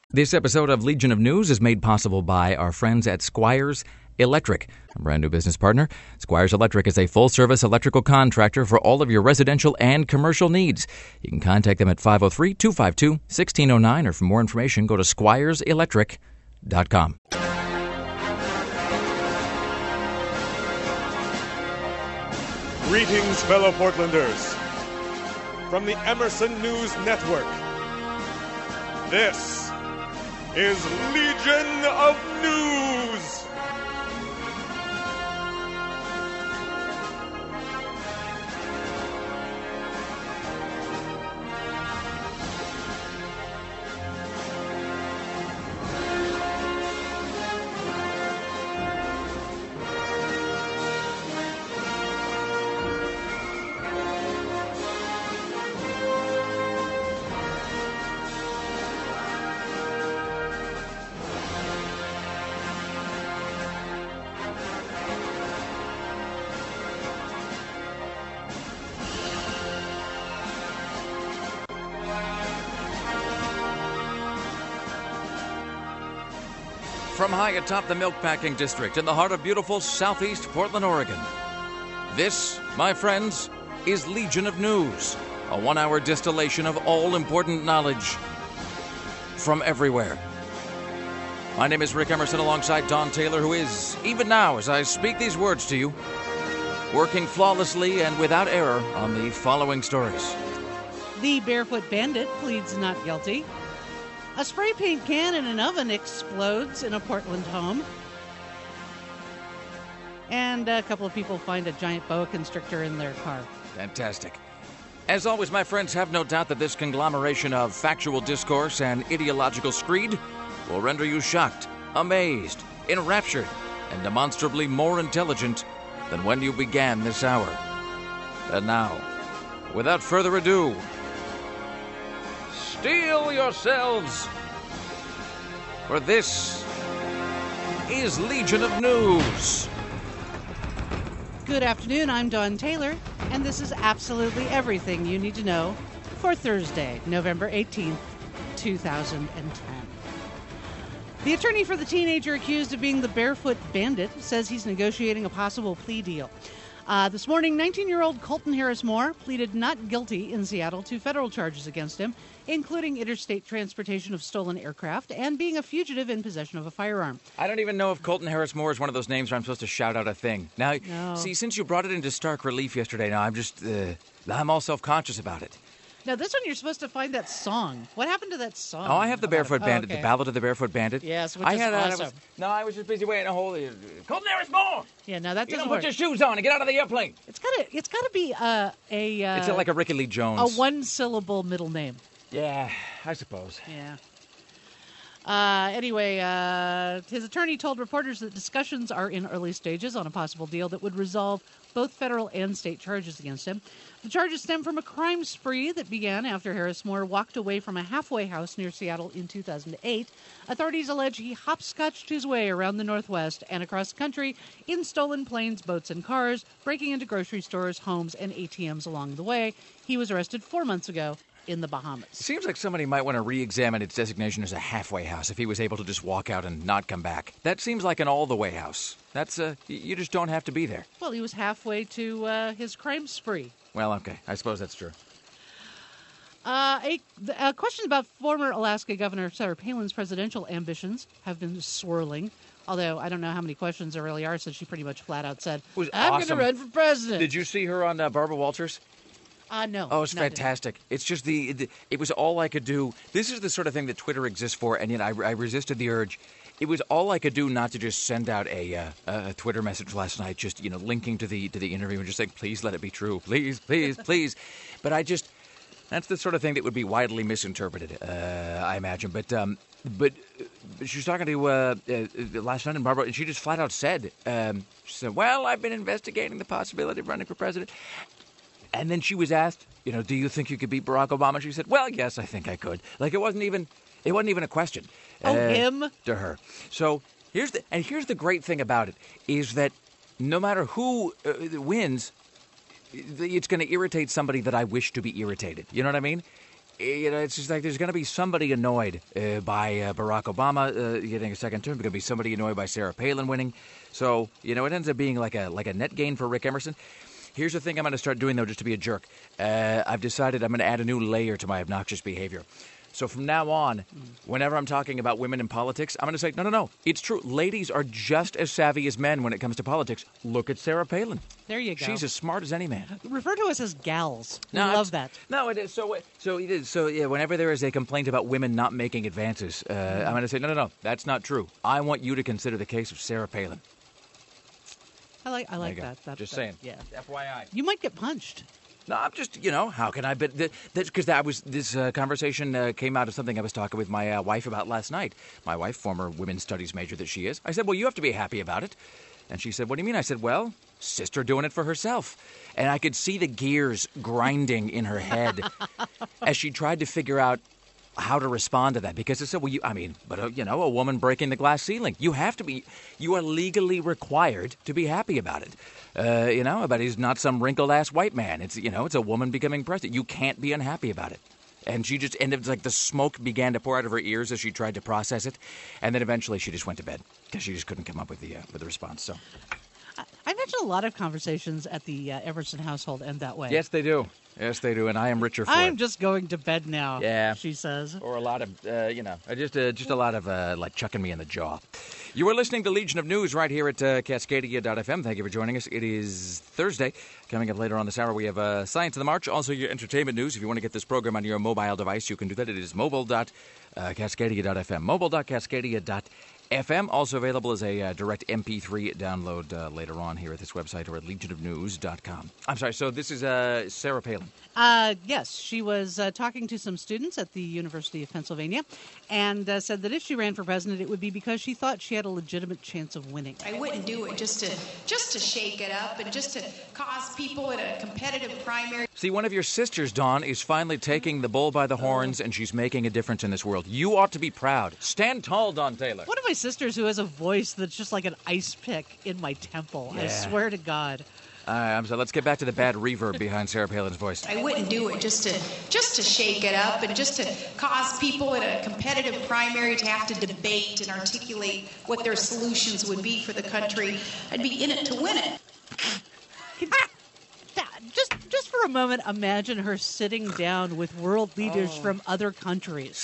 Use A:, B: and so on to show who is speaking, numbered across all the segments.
A: This episode of Legion of News is made possible by our friends at Squires Electric, a brand new business partner. Squires Electric is a full-service electrical contractor for all of your residential and commercial needs. You can contact them at 503-252-1609, or for more information, go to squireselectric.com.
B: Greetings, fellow Portlanders. From the Emerson News Network, this is Legion of News.
A: From high atop the Milkpacking District in the heart of beautiful southeast Portland, Oregon, this, my friends, is Legion of News, a one-hour distillation of all important knowledge from everywhere. My name is Rick Emerson alongside Don Taylor, who is, even now as I speak these words to you, working flawlessly and without error on the following stories.
C: The Barefoot Bandit pleads not guilty. A spray paint can in an oven explodes in a Portland home. And a couple of people find a giant boa constrictor in their car.
A: Fantastic. As always, my friends, have no doubt that this conglomeration of factual discourse and ideological screed will render you shocked, amazed, enraptured, and demonstrably more intelligent than when you began this hour. And now, without further ado, steel yourselves, for this is Legion of News.
C: Good afternoon, I'm Dawn Taylor, and this is absolutely everything you need to know for Thursday, November 18th, 2010. The attorney for the teenager accused of being the Barefoot Bandit says he's negotiating a possible plea deal. This morning, 19-year-old Colton Harris Moore pleaded not guilty in Seattle to federal charges against him, including interstate transportation of stolen aircraft and being a fugitive in possession of a firearm.
A: I don't even know if Colton Harris Moore is one of those names where I'm supposed to shout out a thing. Now,
C: No.
A: See, since you brought it into stark relief yesterday, now I'm all self-conscious about it.
C: Now, this one, you're supposed to find that song. What happened to that song?
A: Oh, I have the Barefoot Bandit,
C: okay.
A: The Ballad of the Barefoot Bandit.
C: Yes, which is awesome.
A: I was just busy waiting a whole... Colton Harris Moore!
C: Yeah, no, that
A: You
C: doesn't
A: don't
C: work.
A: put your shoes on and get out of the airplane.
C: It's gotta be
A: It's like a Ricky Lee Jones.
C: a one-syllable middle name.
A: Yeah, I suppose.
C: Yeah. Anyway, his attorney told reporters that discussions are in early stages on a possible deal that would resolve both federal and state charges against him. The charges stem from a crime spree that began after Harris Moore walked away from a halfway house near Seattle in 2008. Authorities allege he hopscotched his way around the Northwest and across the country in stolen planes, boats, and cars, breaking into grocery stores, homes, and ATMs along the way. He was arrested 4 months ago in the Bahamas.
A: Seems like somebody might want to re-examine its designation as a halfway house if he was able to just walk out and not come back. That seems like an all-the-way house. That's, you just don't have to be there.
C: Well, he was halfway to his crime spree.
A: Well, okay. I suppose that's true.
C: A question about former Alaska Governor Sarah Palin's presidential ambitions have been swirling. Although I don't know how many questions there really are, since she pretty much flat out said, I'm going to run for president.
A: Did you see her on Barbara Walters?
C: No.
A: Oh, it's fantastic. It's just it was all I could do. This is the sort of thing that Twitter exists for, and yet I resisted the urge. It was all I could do not to just send out a Twitter message last night, just, linking to the interview and just saying, please let it be true. Please, please, please. But that's the sort of thing that would be widely misinterpreted, I imagine. But she was talking to last night in Barbara, and she just flat out said, well, I've been investigating the possibility of running for president. And then she was asked, do you think you could beat Barack Obama? She said, well, yes, I think I could. Like, it wasn't even a question.
C: Him?
A: To her. So here's the great thing about it is that no matter who wins, it's going to irritate somebody that I wish to be irritated. You know what I mean? it's just like there's going to be somebody annoyed by Barack Obama getting a second term. There's going to be somebody annoyed by Sarah Palin winning. So, it ends up being like a net gain for Rick Emerson. Here's the thing I'm going to start doing, though, just to be a jerk. I've decided I'm going to add a new layer to my obnoxious behavior. So from now on, whenever I'm talking about women in politics, I'm going to say, no, it's true. Ladies are just as savvy as men when it comes to politics. Look at Sarah Palin.
C: There you go.
A: She's as smart as any man.
C: Refer to us as gals. We
A: No,
C: love that.
A: No, it is. So yeah, whenever there is a complaint about women not making advances, I'm going to say, no, that's not true. I want you to consider the case of Sarah Palin.
C: I like
A: There you
C: that.
A: go. Just saying.
C: Yeah.
A: FYI.
C: You might get punched.
A: No, I'm just, how can I? But because this conversation came out of something I was talking with my wife about last night. My wife, former women's studies major that she is. I said, well, you have to be happy about it. And she said, what do you mean? I said, well, sister doing it for herself. And I could see the gears grinding in her head as she tried to figure out how to respond to that. Because I said, well, a woman breaking the glass ceiling. You are legally required to be happy about it. But he's not some wrinkled-ass white man. It's a woman becoming president. You can't be unhappy about it. And she just ended like the smoke began to pour out of her ears as she tried to process it. And then eventually she just went to bed because she just couldn't come up with the response. So
C: I imagine a lot of conversations at the Emerson household end that way.
A: yes, they do. Yes, they do. And I am richer for
C: I'm
A: it.
C: just going to bed now,
A: Yeah.
C: she says.
A: Or a lot of, just a lot of, like, chucking me in the jaw. You are listening to Legion of News right here at Cascadia.fm. Thank you for joining us. It is Thursday. Coming up later on this hour, we have Science of the March, also your entertainment news. If you want to get this program on your mobile device, you can do that. It is mobile.cascadia.fm. Mobile.cascadia.fm. Also available as a direct MP3 download later on here at this website or at legionofnews.com. I'm sorry, so this is Sarah Palin.
C: Yes, she was talking to some students at the University of Pennsylvania and said that if she ran for president, it would be because she thought she had a legitimate chance of winning.
D: I wouldn't do it just to shake it up and just to cause people in a competitive primary.
A: See, one of your sisters, Dawn, is finally taking the bull by the horns, and she's making a difference in this world. You ought to be proud. Stand tall, Dawn Taylor.
C: One of my sisters who has a voice that's just like an ice pick in my temple. I
A: Yeah.
C: swear to God.
A: I'm sorry, let's get back to the bad reverb behind Sarah Palin's voice.
D: I wouldn't do it just to shake it up and just to cause people in a competitive primary to have to debate and articulate what their solutions would be for the country. I'd be in it to win it.
C: Just for a moment, imagine her sitting down with world leaders from other countries.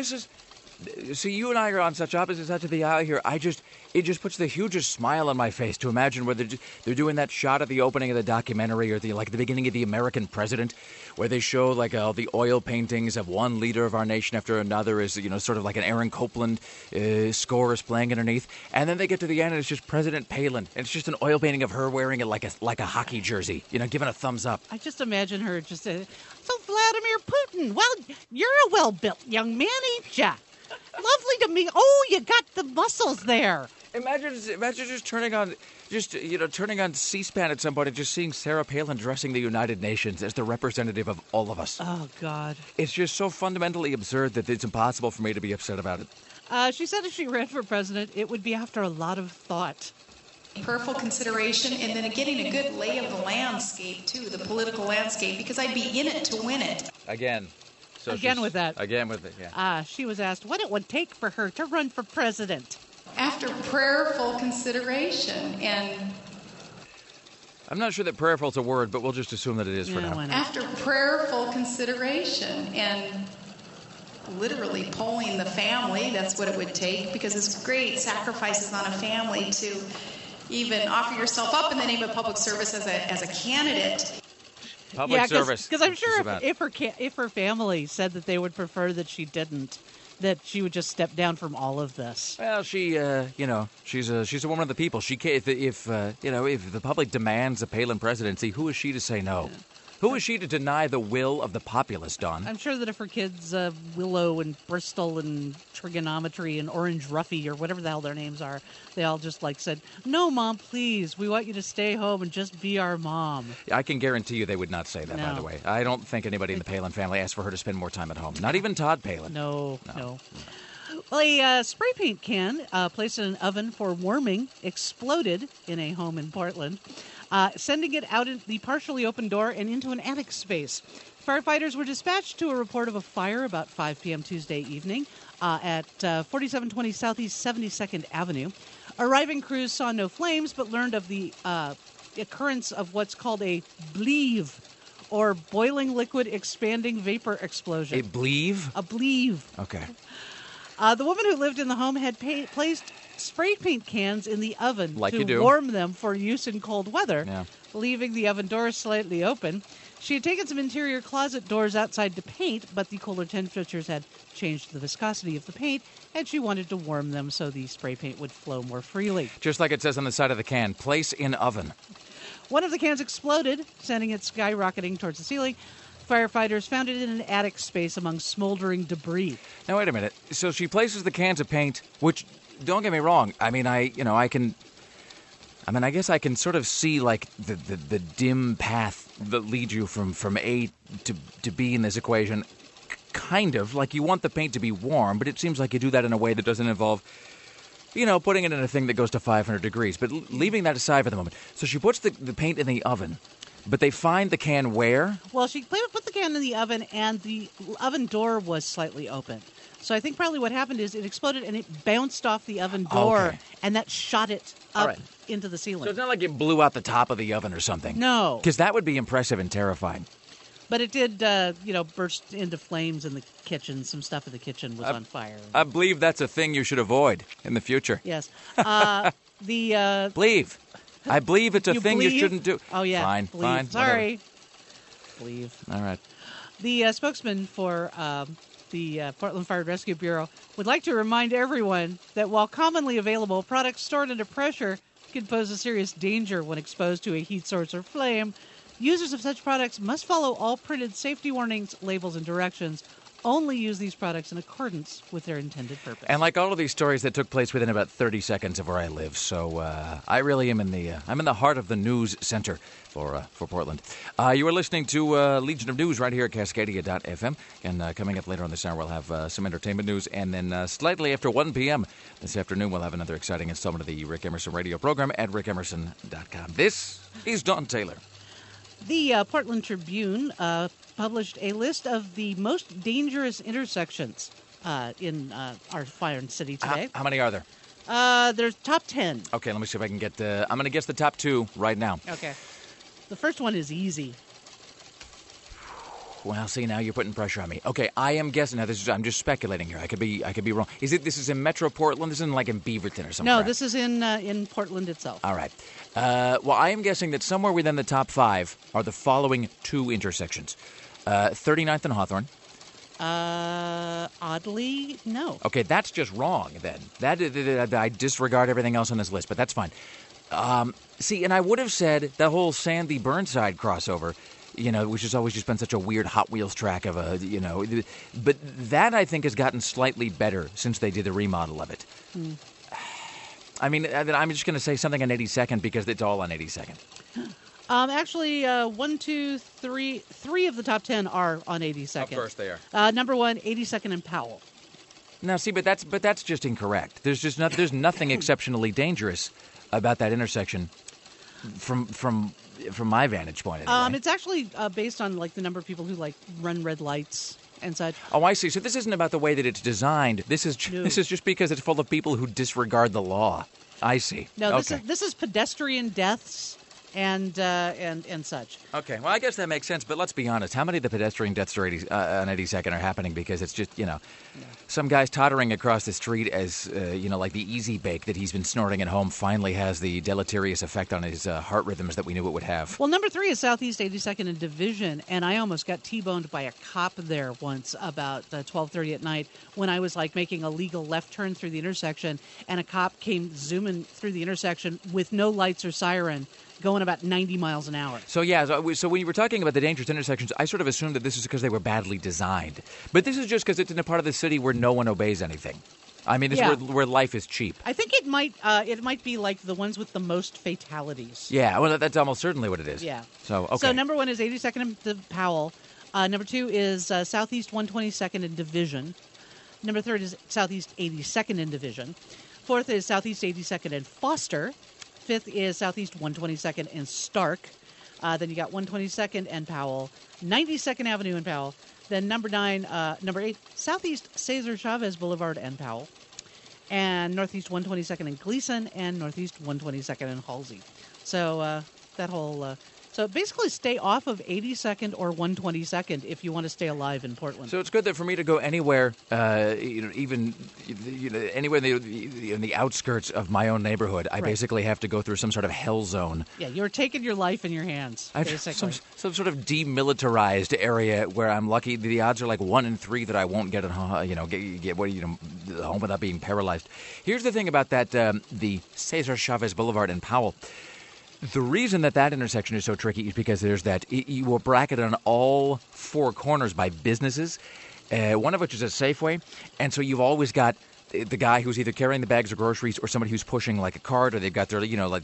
A: See, you and I are on such opposite sides of the aisle here. It just puts the hugest smile on my face to imagine where they're doing that shot at the opening of the documentary or the beginning of The American President, where they show like all the oil paintings of one leader of our nation after another as sort of like an Aaron Copland score is playing underneath, and then they get to the end and it's just President Palin, and it's just an oil painting of her wearing it like a hockey jersey, giving a thumbs up.
C: I just imagine her just so Vladimir Putin. Well, you're a well-built young man, ain't ya? Lovely to meet. Oh, you got the muscles there.
A: Imagine just turning on C-SPAN at some point and just seeing Sarah Palin addressing the United Nations as the representative of all of us.
C: Oh, God.
A: It's just so fundamentally absurd that it's impossible for me to be upset about it.
C: She said if she ran for president, it would be after a lot of thought.
D: Careful consideration, and then getting a good lay of the landscape, too, the political landscape, because I'd be in it to win it.
A: Again with that. Again with it, yeah.
C: She was asked what it would take for her to run for president.
D: After prayerful consideration, and
A: I'm not sure that prayerful is a word, but we'll just assume that it is for now.
C: Why not?
D: after prayerful consideration and literally polling the family, that's what it would take, because it's great sacrifices on a family to even offer yourself up in the name of public service as a candidate.
A: Public service.
C: Because I'm sure if her family said that they would prefer that she didn't, that she would just step down from all of this.
A: Well, she's a woman of the people. If the public demands a Palin presidency, who is she to say no? Yeah. Who is she to deny the will of the populace, Don?
C: I'm sure that if her kids, Willow and Bristol and Trigonometry and Orange Ruffy or whatever the hell their names are, they all just said, no, Mom, please, we want you to stay home and just be our mom.
A: I can guarantee you they would not say that, by the way. I don't think anybody in the Palin family asked for her to spend more time at home. Not even Todd Palin.
C: No. Well, a spray paint can placed in an oven for warming exploded in a home in Portland, sending it out the partially open door and into an attic space. Firefighters were dispatched to a report of a fire about 5 p.m. Tuesday evening at 4720 Southeast 72nd Avenue. Arriving crews saw no flames, but learned of the occurrence of what's called a bleave, or boiling liquid expanding vapor explosion.
A: A bleave?
C: A bleave.
A: Okay.
C: The woman who lived in the home had placed spray paint cans in the oven
A: Like you
C: to
A: do.
C: warm them for use in cold weather,
A: Yeah.
C: leaving the oven door slightly open. She had taken some interior closet doors outside to paint, but the cooler temperatures had changed the viscosity of the paint, and she wanted to warm them so the spray paint would flow more freely.
A: Just like it says on the side of the can, place in oven.
C: One of the cans exploded, sending it skyrocketing towards the ceiling. Firefighters found it in an attic space among smoldering debris.
A: Now, wait a minute. So she places the cans of paint, which, don't get me wrong, I guess I can sort of see, like, the dim path that leads you from A to B in this equation. Kind of. Like, you want the paint to be warm, but it seems like you do that in a way that doesn't involve, putting it in a thing that goes to 500 degrees. But leaving that aside for the moment. So she puts the paint in the oven, but they find the can where?
C: Well, she put the can in the oven, and the oven door was slightly open. So I think probably what happened is it exploded, and it bounced off the oven door,
A: Okay.
C: and that shot it up
A: right.
C: into the ceiling.
A: So it's not like it blew out the top of the oven or something.
C: No.
A: Because that would be impressive and terrifying.
C: But it did, burst into flames in the kitchen. Some stuff in the kitchen was on fire.
A: I believe that's a thing you should avoid in the future.
C: Yes.
A: Believe. I believe it's a thing you shouldn't do.
C: Oh, yeah.
A: Fine,
C: Believe.
A: fine.
C: Sorry. Believe.
A: Whatever. All right.
C: The spokesman for the Portland Fire and Rescue Bureau would like to remind everyone that while commonly available, products stored under pressure can pose a serious danger when exposed to a heat source or flame. Users of such products must follow all printed safety warnings, labels, and directions. Only use these products in accordance with their intended purpose.
A: And like all of these stories that took place within about 30 seconds of where I live, so I really am I'm in the heart of the news center for Portland. You are listening to Legion of News right here at Cascadia.fm, and coming up later on this hour we'll have some entertainment news, and then slightly after 1 p.m. this afternoon we'll have another exciting installment of the Rick Emerson radio program at rickemerson.com. This is Don Taylor.
C: The Portland Tribune published a list of the most dangerous intersections in our fire city today.
A: How many are there?
C: There's top 10.
A: Okay, let me see if I can get I'm going to guess the top 2 right now.
C: Okay. The first one is easy.
A: Well, see, now you're putting pressure on me. Okay, I am guessing. Now, I'm just speculating here. I could be wrong. This is in Metro Portland? This isn't like in Beaverton or something?
C: No, this is in Portland itself.
A: All right. Well, I am guessing that somewhere within the top 5 are the following 2 intersections. 39th and Hawthorne.
C: Oddly, no.
A: Okay, that's just wrong then. I disregard everything else on this list, but that's fine. See, and I would have said the whole Sandy Burnside crossover, which has always just been such a weird Hot Wheels track of but that I think has gotten slightly better since they did the remodel of it. I mean, I'm just going to say something on 82nd because it's all on 82nd.
C: Actually, 1, 2, 3 of the top 10 are on 82nd.
A: Of course they are.
C: Number 1, 82nd and Powell.
A: Now, see, but that's just incorrect. There's nothing exceptionally dangerous about that intersection from my vantage point. Anyway.
C: It's actually based on like the number of people who like run red lights and such.
A: Oh, I see. So this isn't about the way that it's designed. This is just because it's full of people who disregard the law. I see.
C: No,
A: okay.
C: this is pedestrian deaths and such.
A: Okay, well, I guess that makes sense, but let's be honest. How many of the pedestrian deaths are on 82nd are happening because it's just, some guy's tottering across the street as, like the Easy Bake that he's been snorting at home finally has the deleterious effect on his heart rhythms that we knew it would have.
C: Well, number 3 is Southeast 82nd and Division, and I almost got T-boned by a cop there once about 12:30 at night when I was, like, making a legal left turn through the intersection, and a cop came zooming through the intersection with no lights or siren, going about 90 miles an hour.
A: So, yeah, so when you were talking about the dangerous intersections, I sort of assumed that this is because they were badly designed. But this is just because it's in a part of the city where no one obeys anything. I mean, this is where life is cheap.
C: I think it might be like the ones with the most fatalities.
A: Yeah, well, that's almost certainly what it is.
C: Yeah.
A: So, okay.
C: So number 1 is 82nd and Powell. Number 2 is Southeast 122nd and Division. Number 3 is Southeast 82nd and Division. 4th is Southeast 82nd and Foster. 5th is Southeast 122nd and Stark. Then you got 122nd and Powell, 92nd Avenue and Powell. Then number 8, Southeast Cesar Chavez Boulevard and Powell. And Northeast 122nd and Gleason, and Northeast 122nd and Halsey. So that whole... So basically stay off of 82nd or 122nd if you want to stay alive in Portland.
A: So it's good that for me to go anywhere, even anywhere in the outskirts of my own neighborhood, I basically have to go through some sort of hell zone.
C: Yeah, you're taking your life in your hands, basically.
A: Some sort of demilitarized area where I'm lucky. The odds are like 1 in 3 that I won't get home without being paralyzed. Here's the thing about that, the Cesar Chavez Boulevard in Powell. The reason that intersection is so tricky is because there's you will bracket on all 4 corners by businesses, one of which is a Safeway, and so you've always got the guy who's either carrying the bags of groceries or somebody who's pushing like a cart, or they've got their what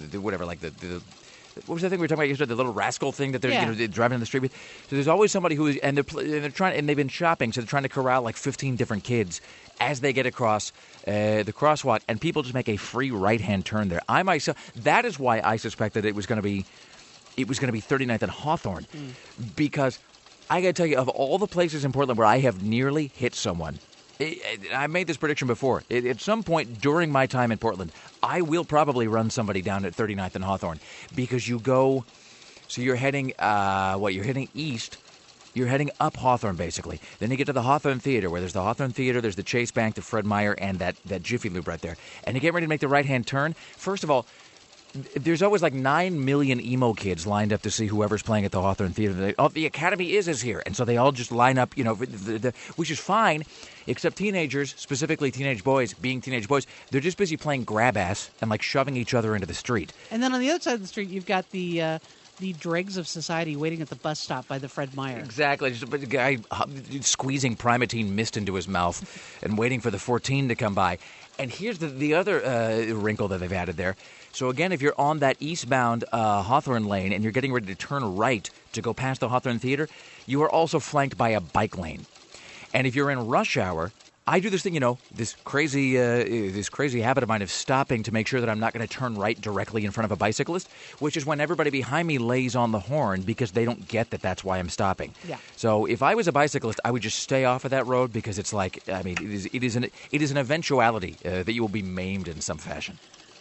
A: was that thing we were talking about yesterday? The little rascal thing that they're driving in the street with. So there's always somebody who is, and they're trying, and they've been shopping, so they're trying to corral like 15 different kids as they get across the crosswalk, and people just make a free right-hand turn there. I myself, that is why I suspected it was going to be 39th and Hawthorne, because I got to tell you, of all the places in Portland where I have nearly hit someone, I made this prediction before. At some point during my time in Portland, I will probably run somebody down at 39th and Hawthorne, because you go, so you're heading, you're heading east. You're heading up Hawthorne, basically. Then you get to the Hawthorne Theater, where there's the Hawthorne Theater, there's the Chase Bank, the Fred Meyer, and that Jiffy Lube right there. And you get ready to make the right-hand turn. First of all, there's always like 9 million emo kids lined up to see whoever's playing at the Hawthorne Theater. The Academy is here. And so they all just line up, which is fine, except teenagers, specifically teenage boys, being teenage boys, they're just busy playing grab ass and like shoving each other into the street.
C: And then on the other side of the street, you've got the dregs of society waiting at the bus stop by the Fred Meyer.
A: Exactly. Just a guy squeezing Primatene mist into his mouth and waiting for the 14 to come by. And here's the other wrinkle that they've added there. So again, if you're on that eastbound Hawthorne lane and you're getting ready to turn right to go past the Hawthorne Theater, you are also flanked by a bike lane. And if you're in rush hour, I do this thing, this crazy habit of mine of stopping to make sure that I'm not going to turn right directly in front of a bicyclist, which is when everybody behind me lays on the horn because they don't get that that's why I'm stopping.
C: Yeah.
A: So if I was a bicyclist, I would just stay off of that road, because it's like, it is an eventuality that you will be maimed in some fashion.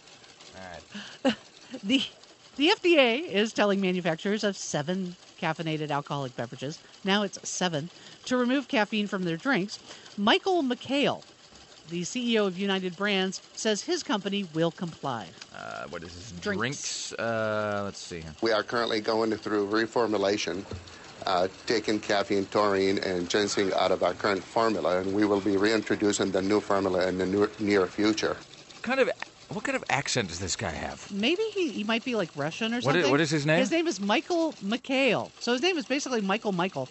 A: All right.
C: The FDA is telling manufacturers of 7 caffeinated alcoholic beverages, now it's 7, to remove caffeine from their drinks. Michael McHale, the CEO of United Brands, says his company will comply.
A: What is this? Drinks? Let's see here.
E: We are currently going through reformulation, taking caffeine, taurine, and ginseng out of our current formula, and we will be reintroducing the new formula in the near future.
A: What kind of accent does this guy have?
C: Maybe he might be like Russian or something.
A: What is his name?
C: His name is Michael McHale. So his name is basically Michael. Michael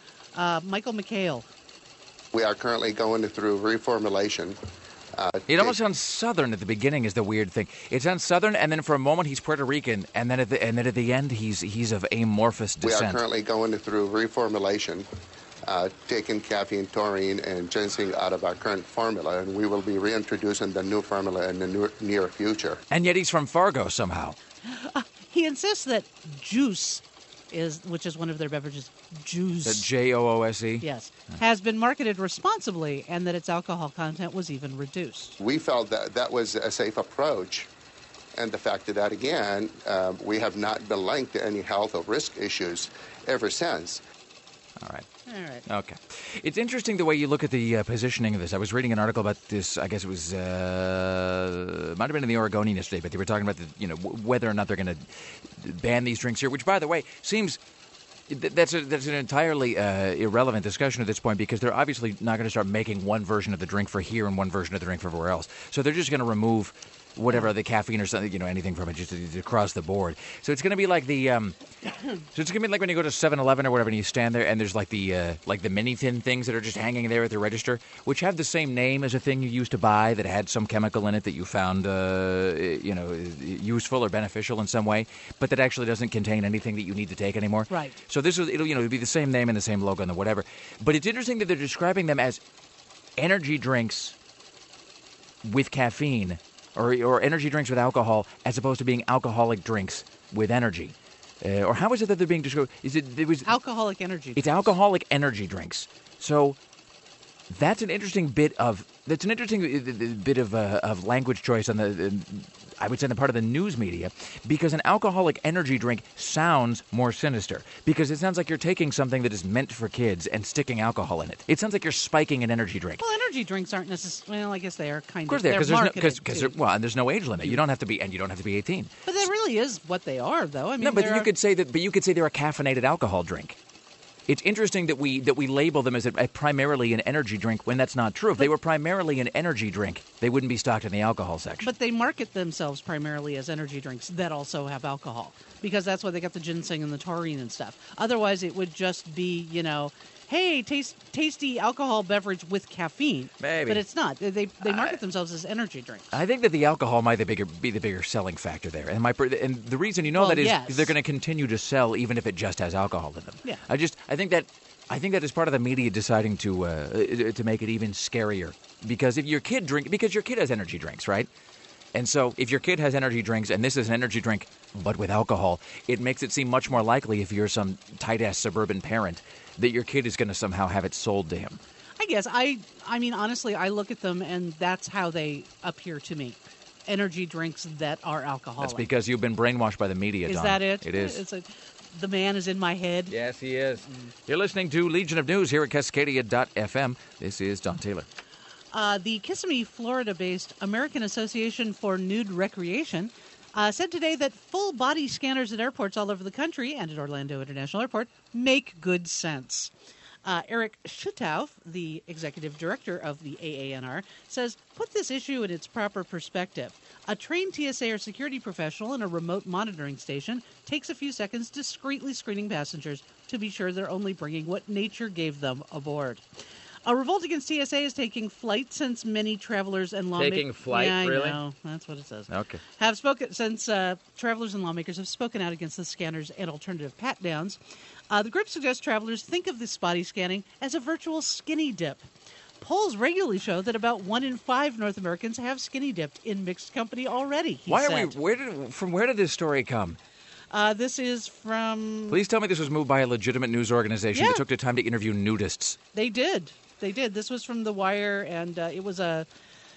C: McHale.
E: We are currently going through reformulation.
A: It almost sounds Southern at the beginning is the weird thing. It sounds Southern, and then for a moment he's Puerto Rican, and then at the end he's of amorphous descent.
E: We are currently going through reformulation, taking caffeine, taurine, and ginseng out of our current formula, and we will be reintroducing the new formula in the near future.
A: And yet he's from Fargo somehow.
C: He insists that juice which is one of their beverages, juice.
A: The Joose?
C: Yes. Has been marketed responsibly, and that its alcohol content was even reduced.
E: We felt that was a safe approach. And the fact that, again, we have not been linked to any health or risk issues ever since.
A: All right.
C: Okay.
A: It's interesting the way you look at the positioning of this. I was reading an article about this. I guess it was might have been in the Oregonian yesterday, but they were talking about whether or not they're going to ban these drinks here. Which, by the way, seems that's an entirely irrelevant discussion at this point, because they're obviously not going to start making one version of the drink for here and one version of the drink for everywhere else. So they're just going to remove whatever the caffeine or something, anything from it, just across the board. So it's going to be like so it's going to be like when you go to 7-Eleven or whatever, and you stand there, and there's like the mini thin things that are just hanging there at the register, which have the same name as a thing you used to buy that had some chemical in it that you found, useful or beneficial in some way, but that actually doesn't contain anything that you need to take anymore.
C: Right.
A: So it'll be the same name and the same logo and the whatever. But it's interesting that they're describing them as energy drinks with caffeine, or energy drinks with alcohol, as opposed to being alcoholic drinks with energy. or how is it that they're being described?
C: Alcoholic energy
A: It's
C: drinks.
A: alcoholic energy drinks. So that's an interesting bit of language choice on I would say, the part of the news media, because an alcoholic energy drink sounds more sinister. Because it sounds like you're taking something that is meant for kids and sticking alcohol in it. It sounds like you're spiking an energy drink.
C: Well, energy drinks aren't necessarily. Well, I guess they are kind of.
A: Of course, they are,
C: and
A: there's no age limit. You don't have to be 18.
C: But that really is what they are, though. I mean,
A: No, but you could say they're a caffeinated alcohol drink. It's interesting that we label them as primarily an energy drink when that's not true. If they were primarily an energy drink, they wouldn't be stocked in the alcohol section.
C: But they market themselves primarily as energy drinks that also have alcohol, because that's why they got the ginseng and the taurine and stuff. Otherwise, it would just be, hey, tasty alcohol beverage with caffeine.
A: Maybe.
C: But it's not. They market themselves as energy drinks.
A: I think that the alcohol might be the bigger selling factor there. And the reason that is
C: yes.
A: they're going to continue to sell even if it just has alcohol in them.
C: Yeah.
A: I think that is part of the media deciding to make it even scarier. Because your kid has energy drinks, right? And so if your kid has energy drinks and this is an energy drink but with alcohol, it makes it seem much more likely if you're some tight-ass suburban parent that your kid is going to somehow have it sold to him.
C: I guess. I mean, honestly, I look at them and that's how they appear to me. Energy drinks that are alcoholic.
A: That's because you've been brainwashed by the media,
C: Is
A: Don.
C: that it?
A: It is.
C: The man is in my head.
A: Yes, he is. You're listening to Legion of News here at Cascadia.fm. This is Don Taylor.
C: The Kissimmee, Florida-based American Association for Nude Recreation said today that full-body scanners at airports all over the country and at Orlando International Airport make good sense. Eric Schuttauf, the executive director of the AANR, says, put this issue in its proper perspective. A trained TSA or security professional in a remote monitoring station takes a few seconds discreetly screening passengers to be sure they're only bringing what nature gave them aboard. A revolt against TSA is taking flight since many travelers and lawmakers...
A: Taking flight,
C: yeah, I
A: really?
C: know. That's what it says.
A: Okay.
C: Have spoken since travelers and lawmakers have spoken out against the scanners and alternative pat-downs. The group suggests travelers think of this body scanning as a virtual skinny dip. Polls regularly show that about 1 in 5 North Americans have skinny dipped in mixed company already, he said.
A: Where did this story come?
C: This is from...
A: Please tell me this was moved by a legitimate news organization that took the time to interview nudists.
C: They did. This was from The Wire, and it was a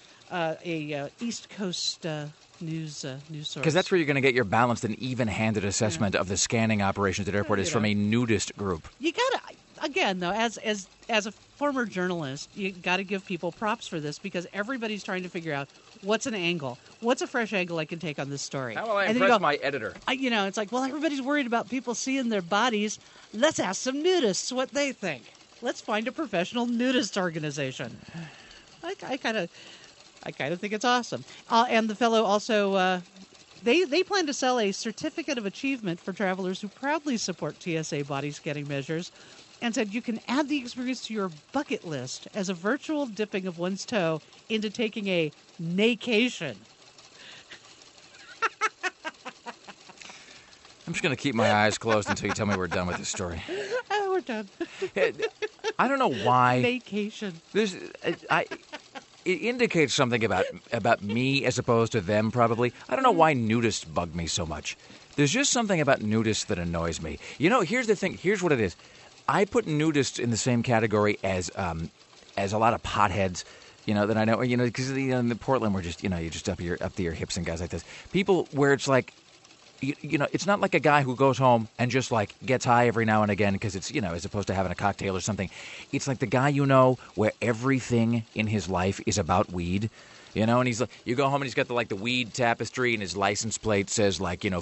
C: East Coast news source.
A: Because that's where you're going to get your balanced and even-handed assessment of the scanning operations at airport is from a nudist group.
C: You gotta, again though, as a former journalist, you got to give people props for this because everybody's trying to figure out what's an angle, what's a fresh angle I can take on this story.
A: How will I
C: And then
A: impress
C: you go,
A: my editor?
C: It's like, well, everybody's worried about people seeing their bodies. Let's ask some nudists what they think. Let's find a professional nudist organization. I kind of think it's awesome. And the fellow also, they plan to sell a certificate of achievement for travelers who proudly support TSA body scanning measures, and said you can add the experience to your bucket list as a virtual dipping of one's toe into taking a naycation.
A: I'm just going to keep my eyes closed until you tell me we're done with this story.
C: Oh, we're done.
A: I don't know why.
C: Vacation.
A: It indicates something about me as opposed to them, probably. I don't know why nudists bug me so much. There's just something about nudists that annoys me. Here's the thing. Here's what it is. I put nudists in the same category as a lot of potheads, that I know, because in Portland we're just, you're just up to your hips and guys like this. People where it's like, it's not like a guy who goes home and just like gets high every now and again because it's, as opposed to having a cocktail or something. It's like the guy where everything in his life is about weed. And he's like, you go home and he's got the weed tapestry and his license plate says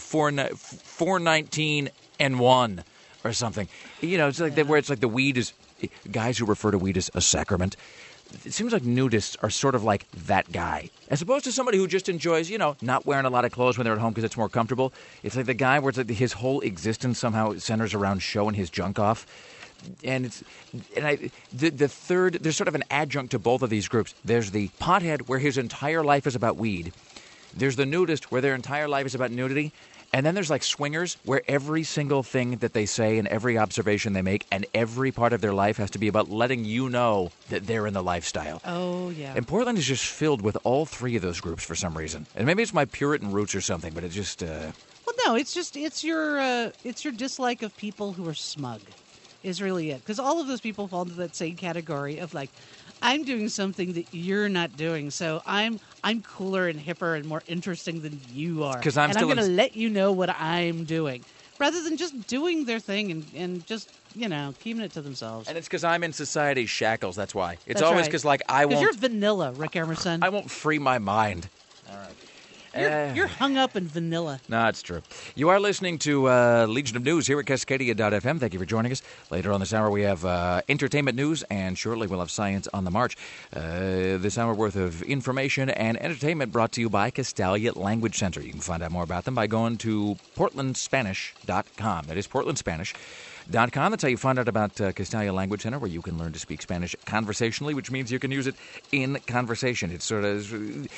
A: 419 and 1 or something. It's like where it's like the weed is, guys who refer to weed as a sacrament. It seems like nudists are sort of like that guy. As opposed to somebody who just enjoys, not wearing a lot of clothes when they're at home because it's more comfortable. It's like the guy where it's like his whole existence somehow centers around showing his junk off. And the third, there's sort of an adjunct to both of these groups. There's the pothead where his entire life is about weed. There's the nudist where their entire life is about nudity. And then there's like swingers where every single thing that they say and every observation they make and every part of their life has to be about letting you know that they're in the lifestyle.
C: Oh, yeah.
A: And Portland is just filled with all three of those groups for some reason. And maybe it's my Puritan roots or something, but it just...
C: Well, No, it's your dislike of people who are smug, is really it. Because all of those people fall into that same category of like, I'm doing something that you're not doing, so I'm cooler and hipper and more interesting than you are.
A: Because I'm
C: going to let you know what I'm doing, rather than just doing their thing and just keeping it to themselves.
A: And it's because I'm in society's shackles. That's why. It's
C: That's
A: always
C: right.
A: because I won't.
C: Because you're vanilla, Rick Emerson.
A: I won't free my mind. All right.
C: You're hung up in vanilla.
A: No, it's true. You are listening to Legion of News here at Cascadia.fm. Thank you for joining us. Later on this hour, we have entertainment news, and shortly we'll have Science on the March. This hour worth of information and entertainment brought to you by Castalia Language Center. You can find out more about them by going to PortlandSpanish.com. That is PortlandSpanish.com. That's how you find out about Castalia Language Center, where you can learn to speak Spanish conversationally, which means you can use it in conversation. It's sort of,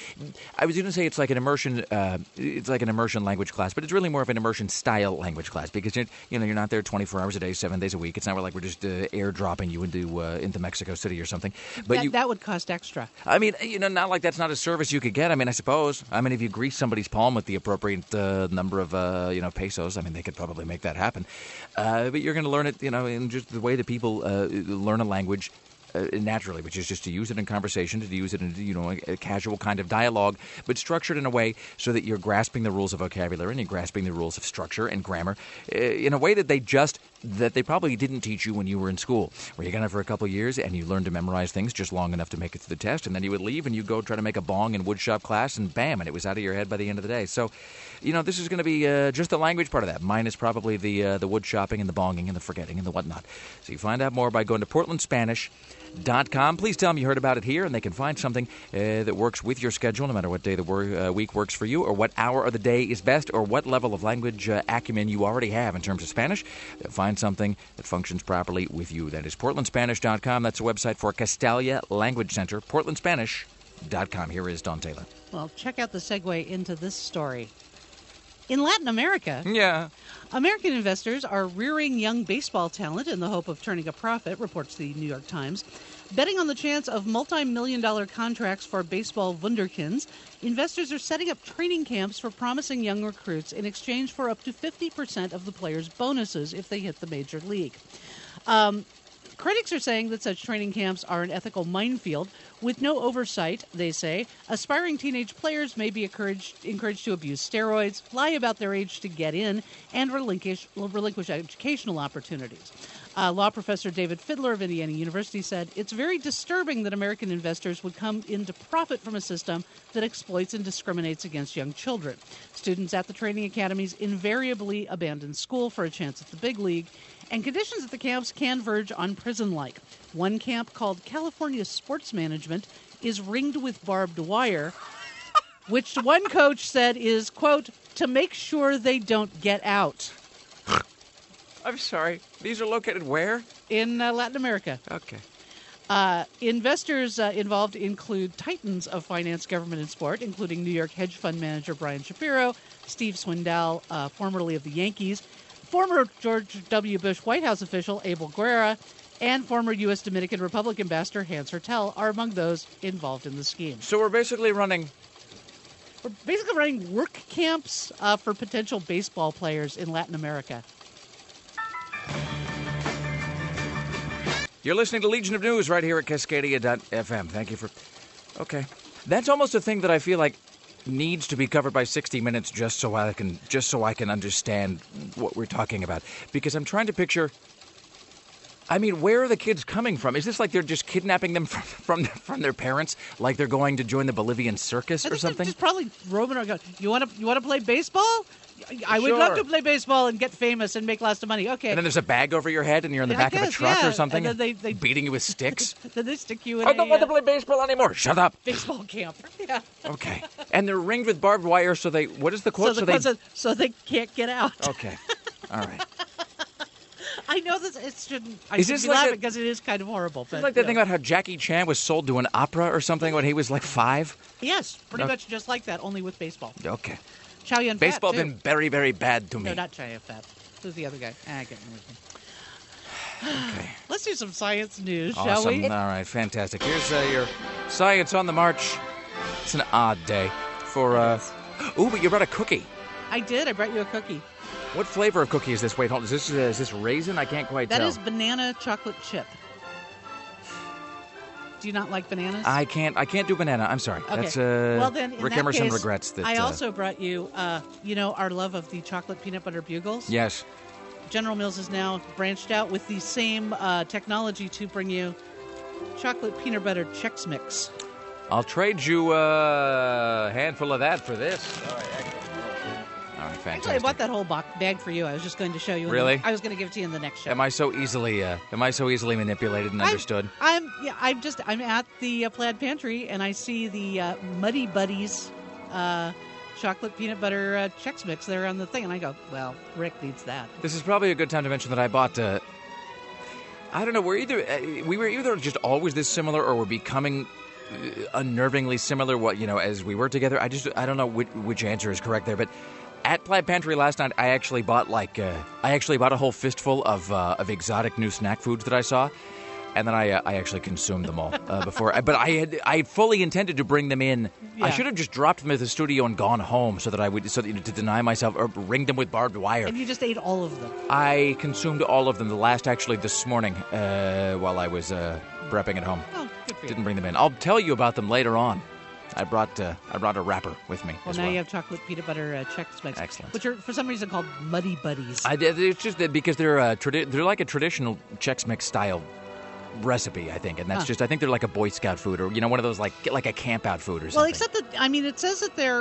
A: I was going to say it's like an immersion language class, but it's really more of an immersion style language class because you're not there 24 hours a day, 7 days a week. It's not like we're just airdropping you into Mexico City or something. But
C: that would cost extra.
A: I mean, not like that's not a service you could get. I mean, I suppose. I mean, if you grease somebody's palm with the appropriate number of pesos, I mean, they could probably make that happen. But you're going to learn it, in just the way that people learn a language naturally, which is just to use it in conversation, to use it in a casual kind of dialogue, but structured in a way so that you're grasping the rules of vocabulary and you're grasping the rules of structure and grammar in a way that they probably didn't teach you when you were in school, where you got it for a couple of years and you learned to memorize things just long enough to make it through the test, and then you would leave and you'd go try to make a bong in woodshop class, and bam, and it was out of your head by the end of the day. So, this is going to be just the language part of that. Mine is probably the wood shopping and the bonging and the forgetting and the whatnot. So you find out more by going to PortlandSpanish.com. Please tell them you heard about it here, and they can find something that works with your schedule, no matter what day of the week works for you, or what hour of the day is best, or what level of language acumen you already have in terms of Spanish. They'll find something that functions properly with you. That is PortlandSpanish.com. That's the website for Castalia Language Center, PortlandSpanish.com. Here is Don Taylor.
C: Well, check out the segue into this story. In Latin America, American investors are rearing young baseball talent in the hope of turning a profit, reports the New York Times. Betting on the chance of multi-million-dollar contracts for baseball wunderkinds, investors are setting up training camps for promising young recruits in exchange for up to 50% of the players' bonuses if they hit the major league. Critics are saying that such training camps are an ethical minefield. With no oversight, they say, aspiring teenage players may be encouraged to abuse steroids, lie about their age to get in, and relinquish educational opportunities. Law professor David Fidler of Indiana University said, "It's very disturbing that American investors would come in to profit from a system that exploits and discriminates against young children. Students at the training academies invariably abandon school for a chance at the big league, and conditions at the camps can verge on prison-like. One camp, called California Sports Management, is ringed with barbed wire, which one coach said is, quote, to make sure they don't get out."
A: I'm sorry. These are located where?
C: In Latin America.
A: Okay.
C: Investors involved include titans of finance, government, and sport, including New York hedge fund manager Brian Shapiro, Steve Swindell, formerly of the Yankees, former George W. Bush White House official Abel Guerra, and former U.S. Dominican Republic Ambassador Hans Hertel are among those involved in the scheme.
A: So we're basically running
C: work camps for potential baseball players in Latin America.
A: You're listening to Legion of News right here at Cascadia.fm. Thank you for... Okay. That's almost a thing that I feel like needs to be covered by 60 Minutes just so I can understand what we're talking about. Because I'm trying to picture... I mean, where are the kids coming from? Is this like they're just kidnapping them from their parents? Like they're going to join the Bolivian circus or something?
C: Just probably roaming around. You want to play baseball? I would love to play baseball and get famous and make lots of money. Okay.
A: And then there's a bag over your head and you're in the back of a truck or something?
C: And then they
A: beating you with sticks?
C: Then they stick you in
A: I don't want to play baseball anymore. Shut up.
C: Baseball camp. Yeah.
A: Okay. And they're ringed with barbed wire so they... What is the quote?
C: So they can't get out.
A: Okay. All right.
C: I know this. It shouldn't. I should be laughing because it is kind of horrible. But,
A: it's like that thing about how Jackie Chan was sold to an opera or something when he was like 5?
C: Yes, pretty much just like that, only with baseball.
A: Okay.
C: Chow Yun-fat,
A: baseball
C: too.
A: been very, very bad to me.
C: No, not Chow Yun-fat. Who's the other guy? I can't remember.
A: Okay.
C: Let's do some science news,
A: awesome.
C: shall we?
A: All right, fantastic. Here's your Science on the March. It's an odd day for... Ooh, but you brought a cookie.
C: I did. I brought you a cookie.
A: What flavor of cookie is this? Wait, hold on. Is this raisin? I can't quite tell.
C: That is banana chocolate chip. Do you not like bananas?
A: I can't do banana. I'm sorry.
C: Okay.
A: That's
C: well, then, in
A: Rick
C: that
A: Emerson
C: case,
A: regrets that.
C: I also brought you, our love of the chocolate peanut butter bugles.
A: Yes.
C: General Mills has now branched out with the same technology to bring you chocolate peanut butter Chex Mix.
A: I'll trade you a handful of that for this. All right, excellent. All right, fantastic.
C: Actually, I bought that whole bag for you. I was just going to show you.
A: Really?
C: I was going to give it to you in the next show.
A: Am I so easily manipulated and understood?
C: I'm at the Plaid Pantry and I see the Muddy Buddies chocolate peanut butter Chex Mix there on the thing, and I go, well, Rick needs that.
A: This is probably a good time to mention that I bought. I don't know. We were either just always this similar, or we're becoming unnervingly similar. As we were together. I don't know which answer is correct there, but. At Plaid Pantry last night, I actually bought a whole fistful of exotic new snack foods that I saw, and then I actually consumed them all before. But I fully intended to bring them in.
C: Yeah.
A: I should have just dropped them at the studio and gone home to deny myself or ring them with barbed wire.
C: And you just ate all of them.
A: I consumed all of them. The last actually this morning while I was prepping at home.
C: Oh, good for you.
A: Didn't bring them in. I'll tell you about them later on. I brought a wrapper with me.
C: Well, now you have chocolate peanut butter Chex Mix.
A: Excellent.
C: Which are for some reason called Muddy Buddies.
A: It's just that because they're like a traditional Chex Mix style recipe, I think, and that's I think they're like a Boy Scout food or one of those like a camp out food or something.
C: Well, except that it says that they're,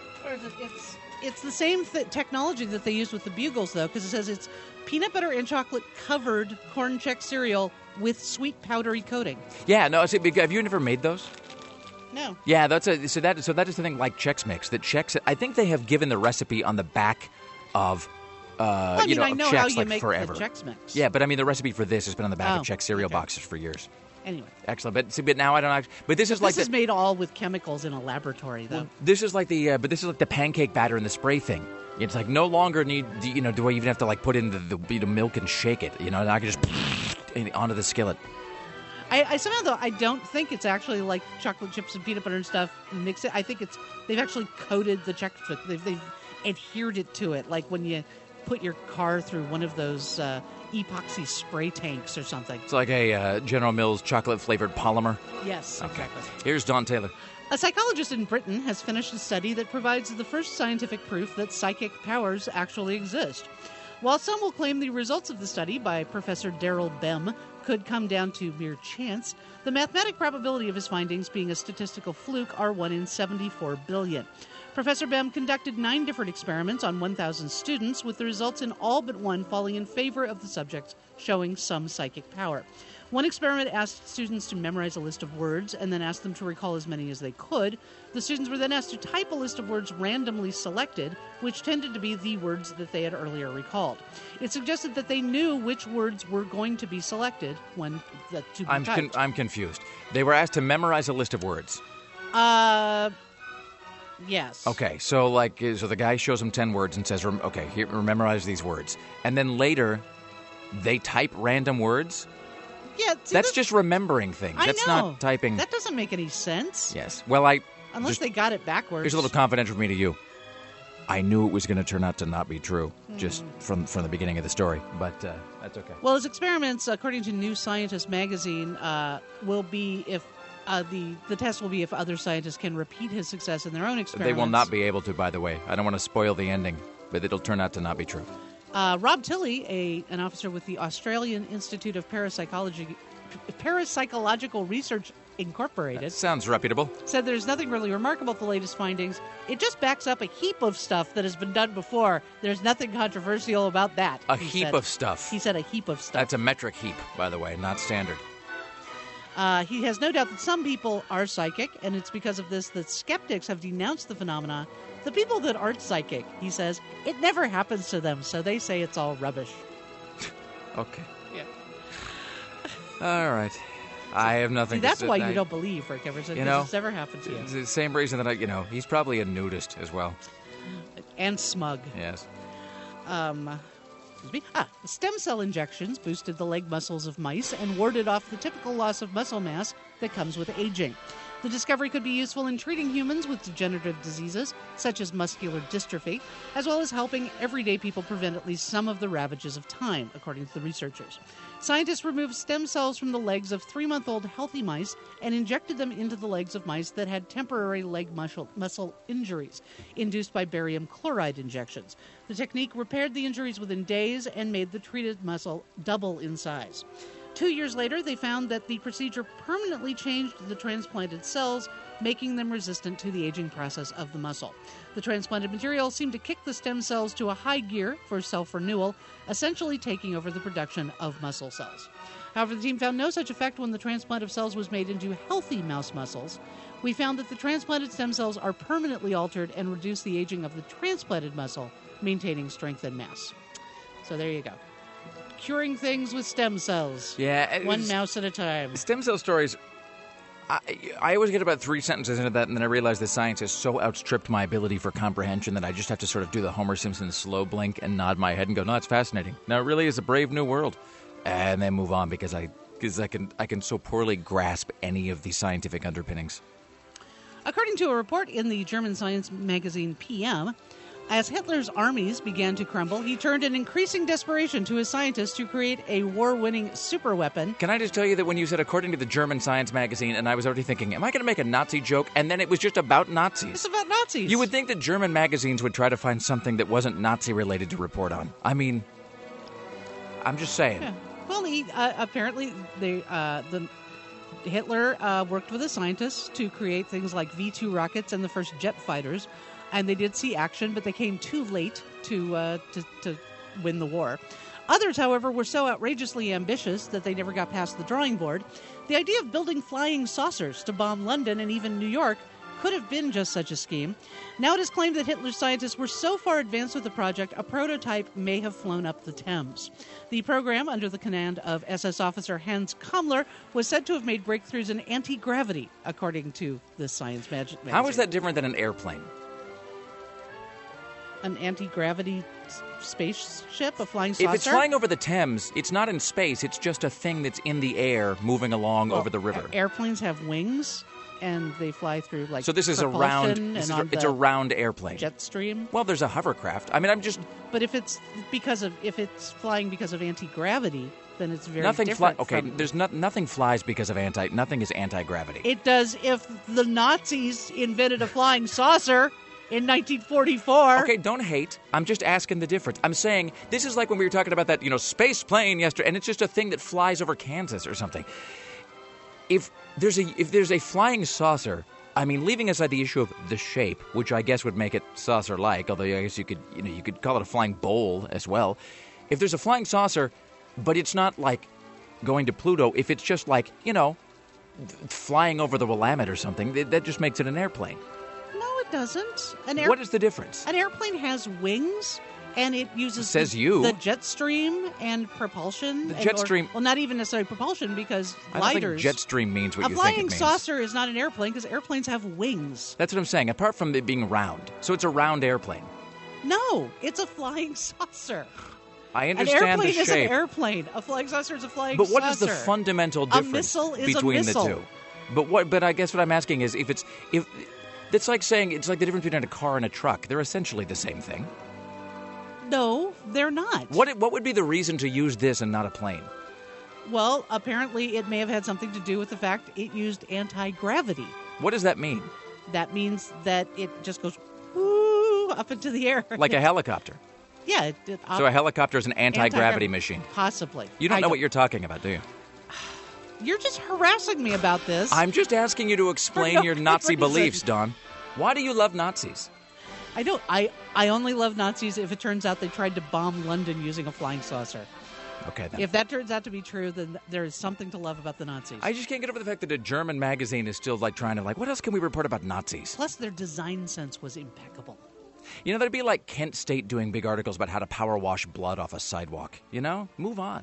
C: it's the same technology that they use with the Bugles though, because it says it's peanut butter and chocolate covered corn Chex cereal with sweet powdery coating.
A: Yeah, no. Have you never made those?
C: No.
A: Yeah, that is the thing like Chex Mix. That Chex, I think they have given the recipe on the back of
C: I know
A: Chex
C: how you make
A: forever.
C: the Chex Mix.
A: Yeah, but the recipe for this has been on the back of Chex cereal
C: okay.
A: boxes for years.
C: Anyway.
A: Excellent, but now I don't actually. But this is
C: This is made all with chemicals in a laboratory, though.
A: Well, this is like the pancake batter and the spray thing. It's like no longer do I even have to put in the milk and shake it? Now I can just onto the skillet.
C: I somehow, though, I don't think it's actually like chocolate chips and peanut butter and stuff. Mix it. I think they've actually coated the Chex Mix. They've adhered it to it, like when you put your car through one of those epoxy spray tanks or something.
A: It's like a General Mills chocolate-flavored polymer.
C: Yes,
A: okay.
C: Exactly.
A: Here's Don Taylor.
C: A psychologist in Britain has finished a study that provides the first scientific proof that psychic powers actually exist. While some will claim the results of the study by Professor Daryl Bem could come down to mere chance, the mathematic probability of his findings being a statistical fluke are 1 in 74 billion. Professor Bem conducted 9 different experiments on 1,000 students, with the results in all but one falling in favor of the subjects showing some psychic power. One experiment asked students to memorize a list of words and then asked them to recall as many as they could. The students were then asked to type a list of words randomly selected, which tended to be the words that they had earlier recalled. It suggested that they knew which words were going to be selected when to be typed.
A: I'm confused. They were asked to memorize a list of words.
C: Yes.
A: Okay, so the guy shows them 10 words and says, "Okay, here, memorize these words," and then later they type random words.
C: Yeah,
A: that's just remembering things. That's not typing.
C: That doesn't make any sense.
A: Yes. Well,
C: unless they got it backwards.
A: Here's a little confidential from me to you. I knew it was going to turn out to not be true, just from the beginning of the story. But that's okay.
C: Well, his experiments, according to New Scientist magazine, will be if the test will be if other scientists can repeat his success in their own experiments.
A: They will not be able to, by the way. I don't want to spoil the ending, but it'll turn out to not be true.
C: Rob Tilley, an officer with the Australian Institute of Parapsychological Research Incorporated.
A: That sounds reputable.
C: Said there's nothing really remarkable with the latest findings. It just backs up a heap of stuff that has been done before. There's nothing controversial about that.
A: A heap of stuff.
C: He said a heap of stuff.
A: That's a metric heap, by the way, not standard.
C: He has no doubt that some people are psychic, and it's because of this that skeptics have denounced the phenomena. The people that aren't psychic, he says, it never happens to them, so they say it's all rubbish.
A: Okay.
C: Yeah.
A: All right. I have nothing
C: See, that's
A: to say.
C: why you don't believe, Rick Emerson, because it's never happened to you.
A: It's the same reason that he's probably a nudist as well.
C: And smug.
A: Yes.
C: Stem cell injections boosted the leg muscles of mice and warded off the typical loss of muscle mass that comes with aging. The discovery could be useful in treating humans with degenerative diseases, such as muscular dystrophy, as well as helping everyday people prevent at least some of the ravages of time, according to the researchers. Scientists removed stem cells from the legs of 3-month-old healthy mice and injected them into the legs of mice that had temporary leg muscle injuries induced by barium chloride injections. The technique repaired the injuries within days and made the treated muscle double in size. 2 years later, they found that the procedure permanently changed the transplanted cells, making them resistant to the aging process of the muscle. The transplanted material seemed to kick the stem cells to a high gear for self-renewal, essentially taking over the production of muscle cells. However, the team found no such effect when the transplant of cells was made into healthy mouse muscles. We found that the transplanted stem cells are permanently altered and reduce the aging of the transplanted muscle, maintaining strength and mass. So there you go. Curing things with stem cells.
A: Yeah.
C: One mouse at a time.
A: Stem cell stories, I always get about 3 sentences into that, and then I realize the science has so outstripped my ability for comprehension that I just have to sort of do the Homer Simpson slow blink and nod my head and go, no, it's fascinating. No, it really is a brave new world. And then move on because I can so poorly grasp any of the scientific underpinnings.
C: According to a report in the German science magazine PM, as Hitler's armies began to crumble, he turned in increasing desperation to his scientists to create a war-winning superweapon.
A: Can I just tell you that when you said according to the German science magazine, and I was already thinking, am I going to make a Nazi joke? And then it was just about Nazis.
C: It's about Nazis.
A: You would think that German magazines would try to find something that wasn't Nazi-related to report on. I mean, I'm just saying.
C: Yeah. Well, apparently Hitler worked with the scientists to create things like V-2 rockets and the first jet fighters. And they did see action, but they came too late to win the war. Others, however, were so outrageously ambitious that they never got past the drawing board. The idea of building flying saucers to bomb London and even New York could have been just such a scheme. Now it is claimed that Hitler's scientists were so far advanced with the project, a prototype may have flown up the Thames. The program, under the command of SS officer Hans Kammler, was said to have made breakthroughs in anti-gravity, according to this science magazine.
A: How is that different than an airplane?
C: An anti-gravity spaceship, a flying saucer?
A: If it's flying over the Thames, it's not in space. It's just a thing that's in the air moving along over the river.
C: Airplanes have wings, and they fly through like.
A: So this is a round. It's a round airplane.
C: Jet stream.
A: Well, there's a hovercraft. I mean, I'm just.
C: But if it's flying because of anti-gravity, then it's very
A: nothing
C: different.
A: Okay, there's nothing flies because of nothing is anti-gravity.
C: It does if the Nazis invented a flying saucer. In 1944.
A: Okay, don't hate. I'm just asking the difference. I'm saying this is like when we were talking about that, space plane yesterday, and it's just a thing that flies over Kansas or something. If there's a flying saucer, I mean, leaving aside the issue of the shape, which I guess would make it saucer-like, although I guess you could call it a flying bowl as well. If there's a flying saucer, but it's not like going to Pluto, if it's just like flying over the Willamette or something, that just makes it an airplane.
C: It doesn't.
A: What is the difference?
C: An airplane has wings, and it uses the jet stream and propulsion.
A: The jet stream.
C: Well, not even necessarily propulsion, because gliders.
A: I don't think jet stream means what you think it means.
C: A flying saucer is not an airplane because airplanes have wings.
A: That's what I'm saying. Apart from it being round, so it's a round airplane.
C: No, it's a flying saucer.
A: I understand
C: an airplane
A: the shape.
C: Is an airplane. A flying saucer is a flying saucer.
A: But what is the fundamental difference
C: a missile is
A: between
C: a missile.
A: the two? But I guess what I'm asking is if it's like saying it's like the difference between a car and a truck. They're essentially the same thing.
C: No, they're not.
A: What would be the reason to use this and not a plane?
C: Well, apparently it may have had something to do with the fact it used anti-gravity.
A: What does that mean?
C: That means that it just goes whoo, up into the air.
A: Like a helicopter.
C: Yeah.
A: So a helicopter is an anti-gravity machine.
C: Possibly.
A: You don't know what you're talking about, do you?
C: You're just harassing me about this.
A: I'm just asking you to explain your Nazi beliefs, Dawn. Why do you love Nazis?
C: I don't. I only love Nazis if it turns out they tried to bomb London using a flying saucer.
A: Okay, then.
C: If that turns out to be true, then there is something to love about the Nazis.
A: I just can't get over the fact that a German magazine is still trying to what else can we report about Nazis?
C: Plus, their design sense was impeccable.
A: That'd be like Kent State doing big articles about how to power wash blood off a sidewalk. Move on.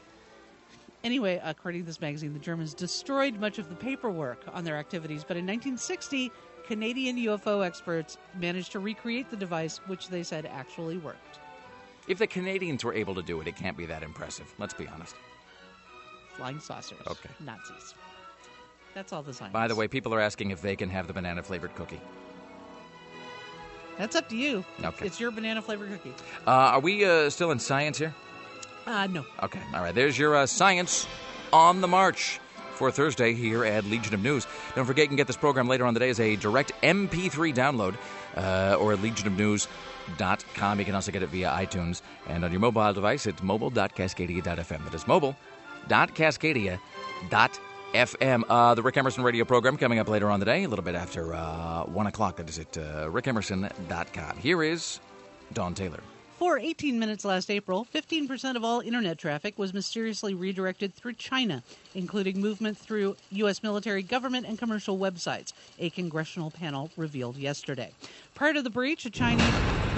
C: Anyway, according to this magazine, the Germans destroyed much of the paperwork on their activities, but in 1960, Canadian UFO experts managed to recreate the device, which they said actually worked.
A: If the Canadians were able to do it, it can't be that impressive. Let's be honest.
C: Flying saucers.
A: Okay.
C: Nazis. That's all the science.
A: By the way, people are asking if they can have the banana-flavored cookie.
C: That's up to you.
A: Okay.
C: It's your banana-flavored cookie.
A: Are we still in science here?
C: No.
A: Okay, all right. There's your science on the march for Thursday here at Legion of News. Don't forget, you can get this program later on the day as a direct MP3 download or at legionofnews.com. You can also get it via iTunes. And on your mobile device, it's mobile.cascadia.fm. That is mobile.cascadia.fm. The Rick Emerson radio program coming up later on the day, a little bit after 1 o'clock. That is at rickemerson.com. Here is Dawn Taylor.
C: For 18 minutes last April, 15% of all Internet traffic was mysteriously redirected through China, including movement through U.S. military, government, and commercial websites, a congressional panel revealed yesterday. Prior to the breach, a Chinese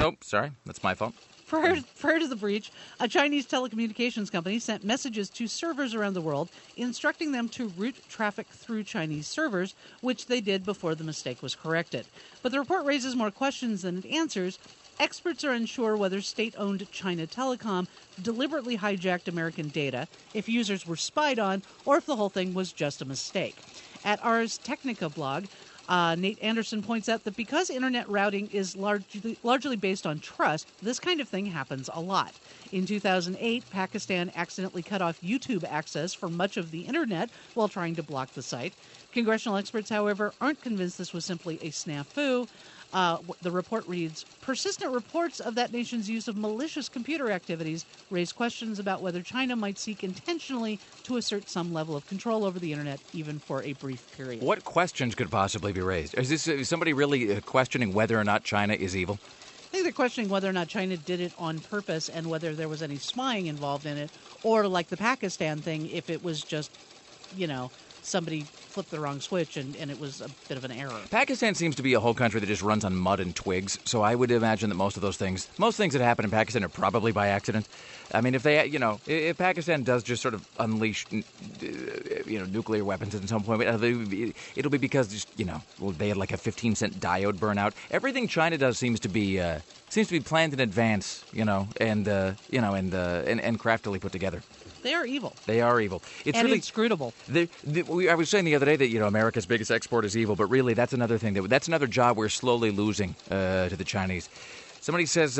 C: telecommunications company sent messages to servers around the world instructing them to route traffic through Chinese servers, which they did before the mistake was corrected. But the report raises more questions than it answers. Experts are unsure whether state-owned China Telecom deliberately hijacked American data, if users were spied on, or if the whole thing was just a mistake. At Ars Technica blog, Nate Anderson points out that because Internet routing is largely based on trust, this kind of thing happens a lot. In 2008, Pakistan accidentally cut off YouTube access for much of the Internet while trying to block the site. Congressional experts, however, aren't convinced this was simply a snafu. The report reads, persistent reports of that nation's use of malicious computer activities raise questions about whether China might seek intentionally to assert some level of control over the Internet, even for a brief period.
A: What questions could possibly be raised? Is somebody really questioning whether or not China is evil?
C: I think they're questioning whether or not China did it on purpose and whether there was any spying involved in it, or like the Pakistan thing, if it was just, somebody flipped the wrong switch and it was a bit of an error.
A: Pakistan seems to be a whole country that just runs on mud and twigs, so I would imagine that most things that happen in Pakistan are probably by accident. I mean, if Pakistan does just sort of unleash, nuclear weapons at some point, it'll be because they had like a 15-cent diode burnout. Everything China does seems to be planned in advance, and craftily put together.
C: They are evil.
A: They are evil. It's
C: and
A: really
C: inscrutable.
A: I was saying the other day that America's biggest export is evil, but really that's another thing. That's another job we're slowly losing to the Chinese. Somebody says,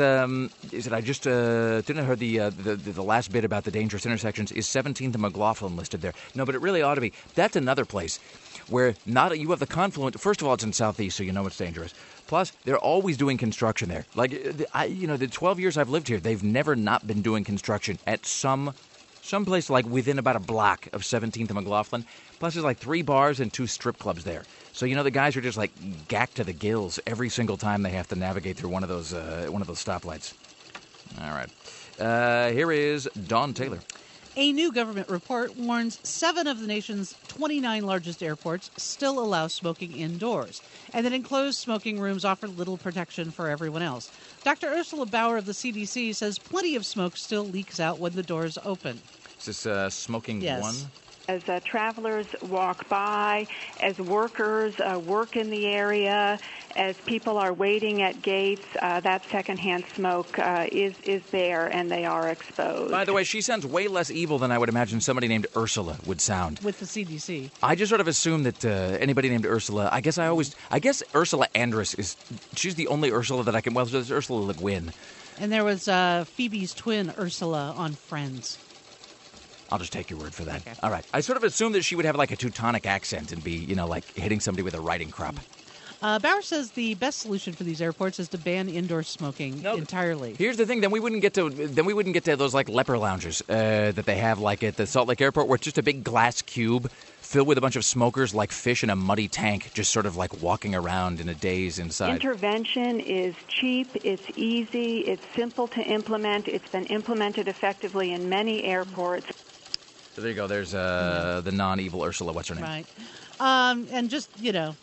A: I just didn't hear the last bit about the dangerous intersections. Is 17th and McLaughlin listed there? No, but it really ought to be. That's another place where you have the confluent. First of all, it's in Southeast, so you know it's dangerous. Plus, they're always doing construction there. Like, the 12 years I've lived here, they've never not been doing construction at some place like within about a block of 17th and McLaughlin. Plus, there's like 3 bars and 2 strip clubs there. So, the guys are just like gacked to the gills every single time they have to navigate through one of those stoplights. All right. Here is Dawn Taylor.
C: A new government report warns 7 of the nation's 29 largest airports still allow smoking indoors, and that enclosed smoking rooms offer little protection for everyone else. Dr. Ursula Bauer of the CDC says plenty of smoke still leaks out when the doors open.
A: Is this smoking
C: yes.
A: one?
F: As travelers walk by, as workers work in the area, as people are waiting at gates, that secondhand smoke is there, and they are exposed.
A: By the way, she sounds way less evil than I would imagine somebody named Ursula would sound.
C: With the CDC.
A: I just sort of assume that anybody named Ursula, I guess Ursula Andress she's the only Ursula that I can, there's Ursula Le Guin.
C: And there was Phoebe's twin, Ursula, on Friends.
A: I'll just take your word for that.
C: Okay.
A: All right. I sort of assumed that she would have like a Teutonic accent and be, like hitting somebody with a riding crop.
C: Bauer says the best solution for these airports is to ban indoor smoking entirely.
A: Here's the thing: then we wouldn't get to those like leper lounges that they have like at the Salt Lake Airport, where it's just a big glass cube filled with a bunch of smokers like fish in a muddy tank, just sort of like walking around in a daze inside.
F: Intervention is cheap, it's easy, it's simple to implement. It's been implemented effectively in many airports.
A: So there you go. There's the non-evil Ursula. What's her name?
C: Right. And just,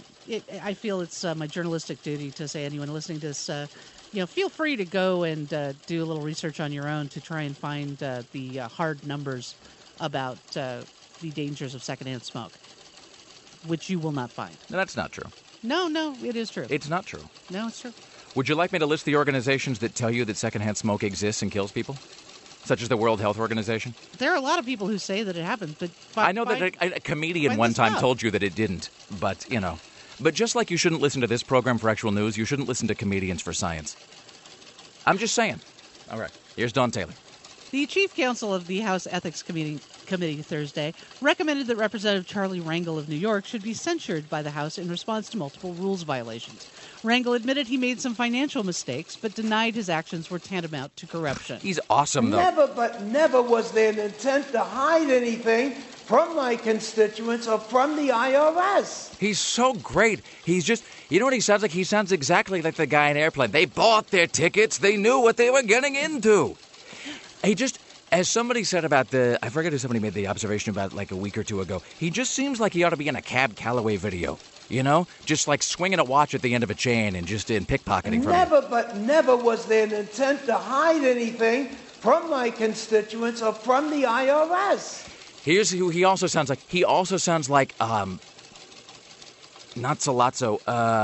C: I feel it's my journalistic duty to say anyone listening to this, feel free to go and do a little research on your own to try and find the hard numbers about the dangers of secondhand smoke, which you will not find.
A: No, that's not true.
C: No, it is true.
A: It's not true.
C: No, it's true.
A: Would you like me to list the organizations that tell you that secondhand smoke exists and kills people? such as the World Health Organization?
C: There are a lot of people who say that it happens, but
A: I know that a comedian
C: find
A: one
C: this
A: time
C: out.
A: told you that it didn't, but, But just like you shouldn't listen to this program for actual news, you shouldn't listen to comedians for science. I'm just saying. All right. Here's Don Taylor.
C: The Chief Counsel of the House Ethics Committee Thursday recommended that Representative Charlie Rangel of New York should be censured by the House in response to multiple rules violations. Rangel admitted he made some financial mistakes, but denied his actions were tantamount to corruption.
A: He's awesome, though.
G: Never was there an intent to hide anything from my constituents or from the IRS.
A: He's so great. He's just, you know what he sounds like? He sounds exactly like the guy in Airplane. They bought their tickets. They knew what they were getting into. He just, as somebody said about I forget who somebody made the observation about like a week or two ago, he just seems like he ought to be in a Cab Calloway video, Just like swinging a watch at the end of a chain and just in pickpocketing from
G: Never was there an intent to hide anything from my constituents or from the IRS.
A: Here's who he also sounds like. He also sounds like, not Sollozzo,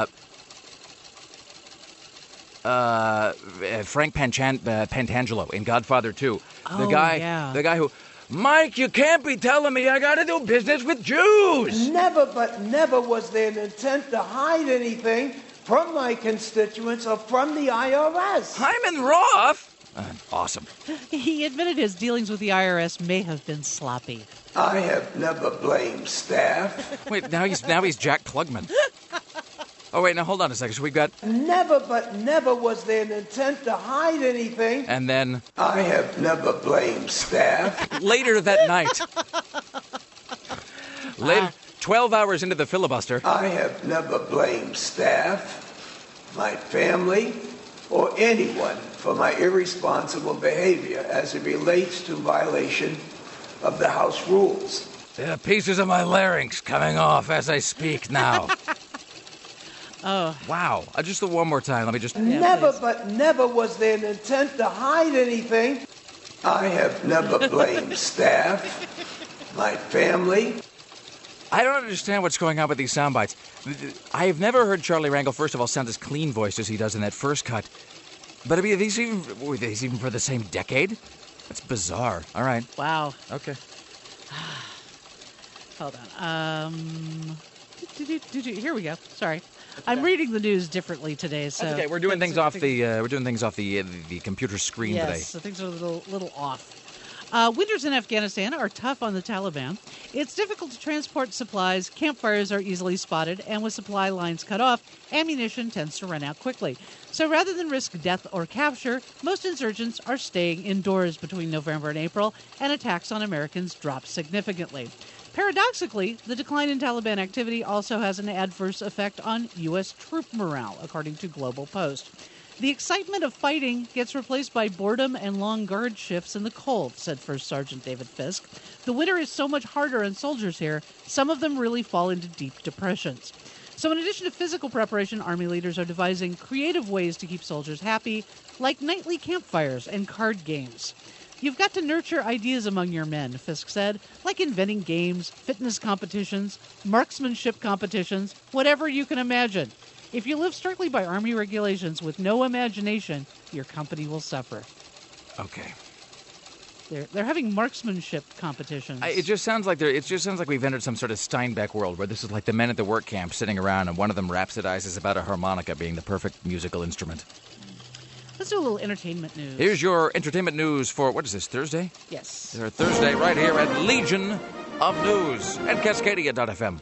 A: Frank Pantangelo in Godfather 2. The guy who, Mike, you can't be telling me I got to do business with Jews.
G: Never was there an intent to hide anything from my constituents or from the IRS.
A: Hyman Roth? Awesome.
C: He admitted his dealings with the IRS may have been sloppy.
G: I have never blamed staff.
A: Wait, now he's Jack Klugman. Oh, wait, now hold on a second. So we've got...
G: Never was there an intent to hide anything.
A: And then...
G: I have never blamed staff.
A: Later that night. 12 hours into the filibuster.
G: I have never blamed staff, my family, or anyone for my irresponsible behavior as it relates to violation of the House rules.
A: There are pieces of my larynx coming off as I speak now.
C: Oh.
A: Wow. Just one more time. Let me just...
G: Never was there an intent to hide anything. I have never blamed staff, my family.
A: I don't understand what's going on with these sound bites. I have never heard Charlie Rangel, first of all, sound as clean voiced as he does in that first cut. But I mean, were these even for the same decade? That's bizarre. All right.
C: Wow.
A: Okay.
C: Hold on. Here we go. Sorry. I'm reading the news differently today, so
A: that's okay. We're doing things off the computer screen today.
C: Yes, so things are a little off. Winters in Afghanistan are tough on the Taliban. It's difficult to transport supplies, campfires are easily spotted, and with supply lines cut off, ammunition tends to run out quickly. So rather than risk death or capture, most insurgents are staying indoors between November and April, and attacks on Americans drop significantly. Paradoxically, the decline in Taliban activity also has an adverse effect on U.S. troop morale, according to Global Post. The excitement of fighting gets replaced by boredom and long guard shifts in the cold, said First Sergeant David Fisk. The winter is so much harder on soldiers here, some of them really fall into deep depressions. So in addition to physical preparation, Army leaders are devising creative ways to keep soldiers happy, like nightly campfires and card games. You've got to nurture ideas among your men, Fisk said, like inventing games, fitness competitions, marksmanship competitions, whatever you can imagine. If you live strictly by Army regulations with no imagination, your company will suffer.
A: Okay.
C: They're having marksmanship competitions.
A: It just sounds like we've entered some sort of Steinbeck world where this is like the men at the work camp sitting around and one of them rhapsodizes about a harmonica being the perfect musical instrument.
C: Let's do a little entertainment news.
A: Here's your entertainment news for, what is this, Thursday?
C: Yes.
A: Thursday right here at Legion of News and Cascadia.fm.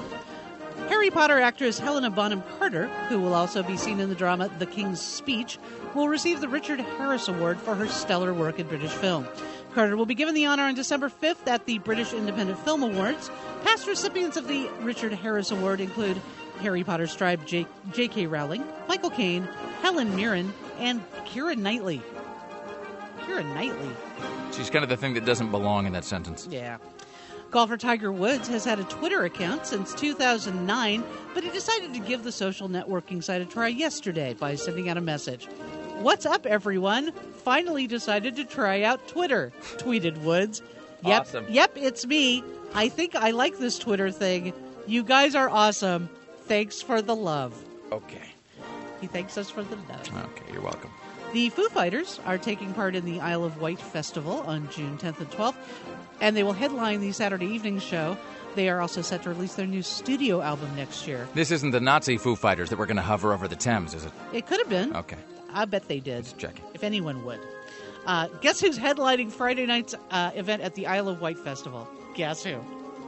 C: Harry Potter actress Helena Bonham Carter, who will also be seen in the drama The King's Speech, will receive the Richard Harris Award for her stellar work in British film. Carter will be given the honor on December 5th at the British Independent Film Awards. Past recipients of the Richard Harris Award include Harry Potter scribe J.K. Rowling, Michael Caine, Helen Mirren, and Keira Knightley. Keira Knightley.
A: She's kind of the thing that doesn't belong in that sentence.
C: Yeah. Golfer Tiger Woods has had a Twitter account since 2009, but he decided to give the social networking site a try yesterday by sending out a message. "What's up, everyone? Finally decided to try out Twitter," tweeted Woods. "Yep,
A: awesome.
C: Yep, it's me. I think I like this Twitter thing. You guys are awesome. Thanks for the love."
A: Okay.
C: He thanks us for the love.
A: Okay, you're welcome.
C: The Foo Fighters are taking part in the Isle of Wight Festival on June 10th and 12th, and they will headline the Saturday evening show. They are also set to release their new studio album next year.
A: This isn't the Nazi Foo Fighters that were going to hover over the Thames, is it?
C: It could have been.
A: Okay.
C: I bet they did.
A: Just checking.
C: If anyone would. Guess who's headlining Friday night's event at the Isle of Wight Festival? Guess who?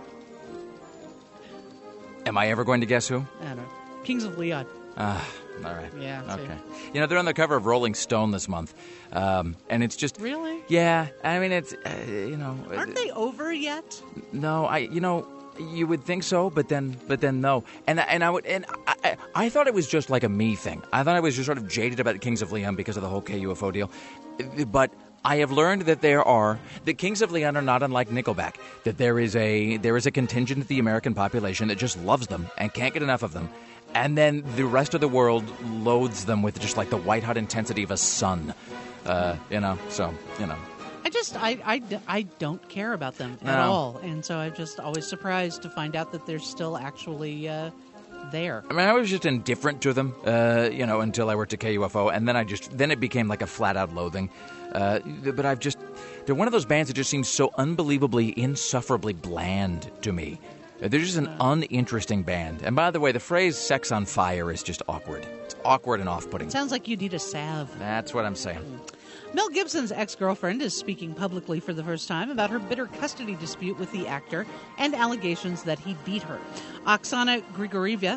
A: Am I ever going to guess who?
C: I don't know. Kings of Leon.
A: All right.
C: Yeah.
A: Okay. You know, they're on the cover of Rolling Stone this month. And it's just...
C: Really?
A: Yeah. I mean, it's,
C: Aren't they over yet?
A: No, you would think so, but then no. And I thought it was just like a me thing. I thought I was just sort of jaded about the Kings of Leon because of the whole KUFO deal. But I have learned that the Kings of Leon are not unlike Nickelback. That there is a contingent of the American population that just loves them and can't get enough of them. And then the rest of the world loathes them with just like the white-hot intensity of a sun. I don't care about them at all. And so I'm just always surprised to find out that they're still actually there. I mean, I was just indifferent to them, until I worked at KUFO. And then it became like a flat-out loathing. But they're one of those bands that just seems so unbelievably, insufferably bland to me. They're just an uninteresting band. And by the way, the phrase sex on fire is just awkward. It's awkward and off-putting.
C: Sounds like you need a salve.
A: That's what I'm saying.
C: Mel Gibson's ex-girlfriend is speaking publicly for the first time about her bitter custody dispute with the actor and allegations that he beat her. Oksana Grigorieva,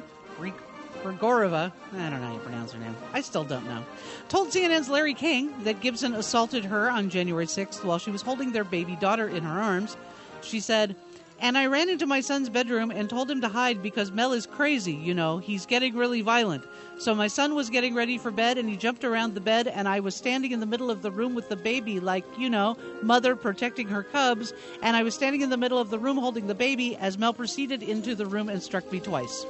C: I don't know how you pronounce her name. I still don't know. Told CNN's Larry King that Gibson assaulted her on January 6th while she was holding their baby daughter in her arms. She said, "And I ran into my son's bedroom and told him to hide because Mel is crazy, he's getting really violent. So my son was getting ready for bed and he jumped around the bed and I was standing in the middle of the room with the baby like, mother protecting her cubs, and I was standing in the middle of the room holding the baby as Mel proceeded into the room and struck me twice."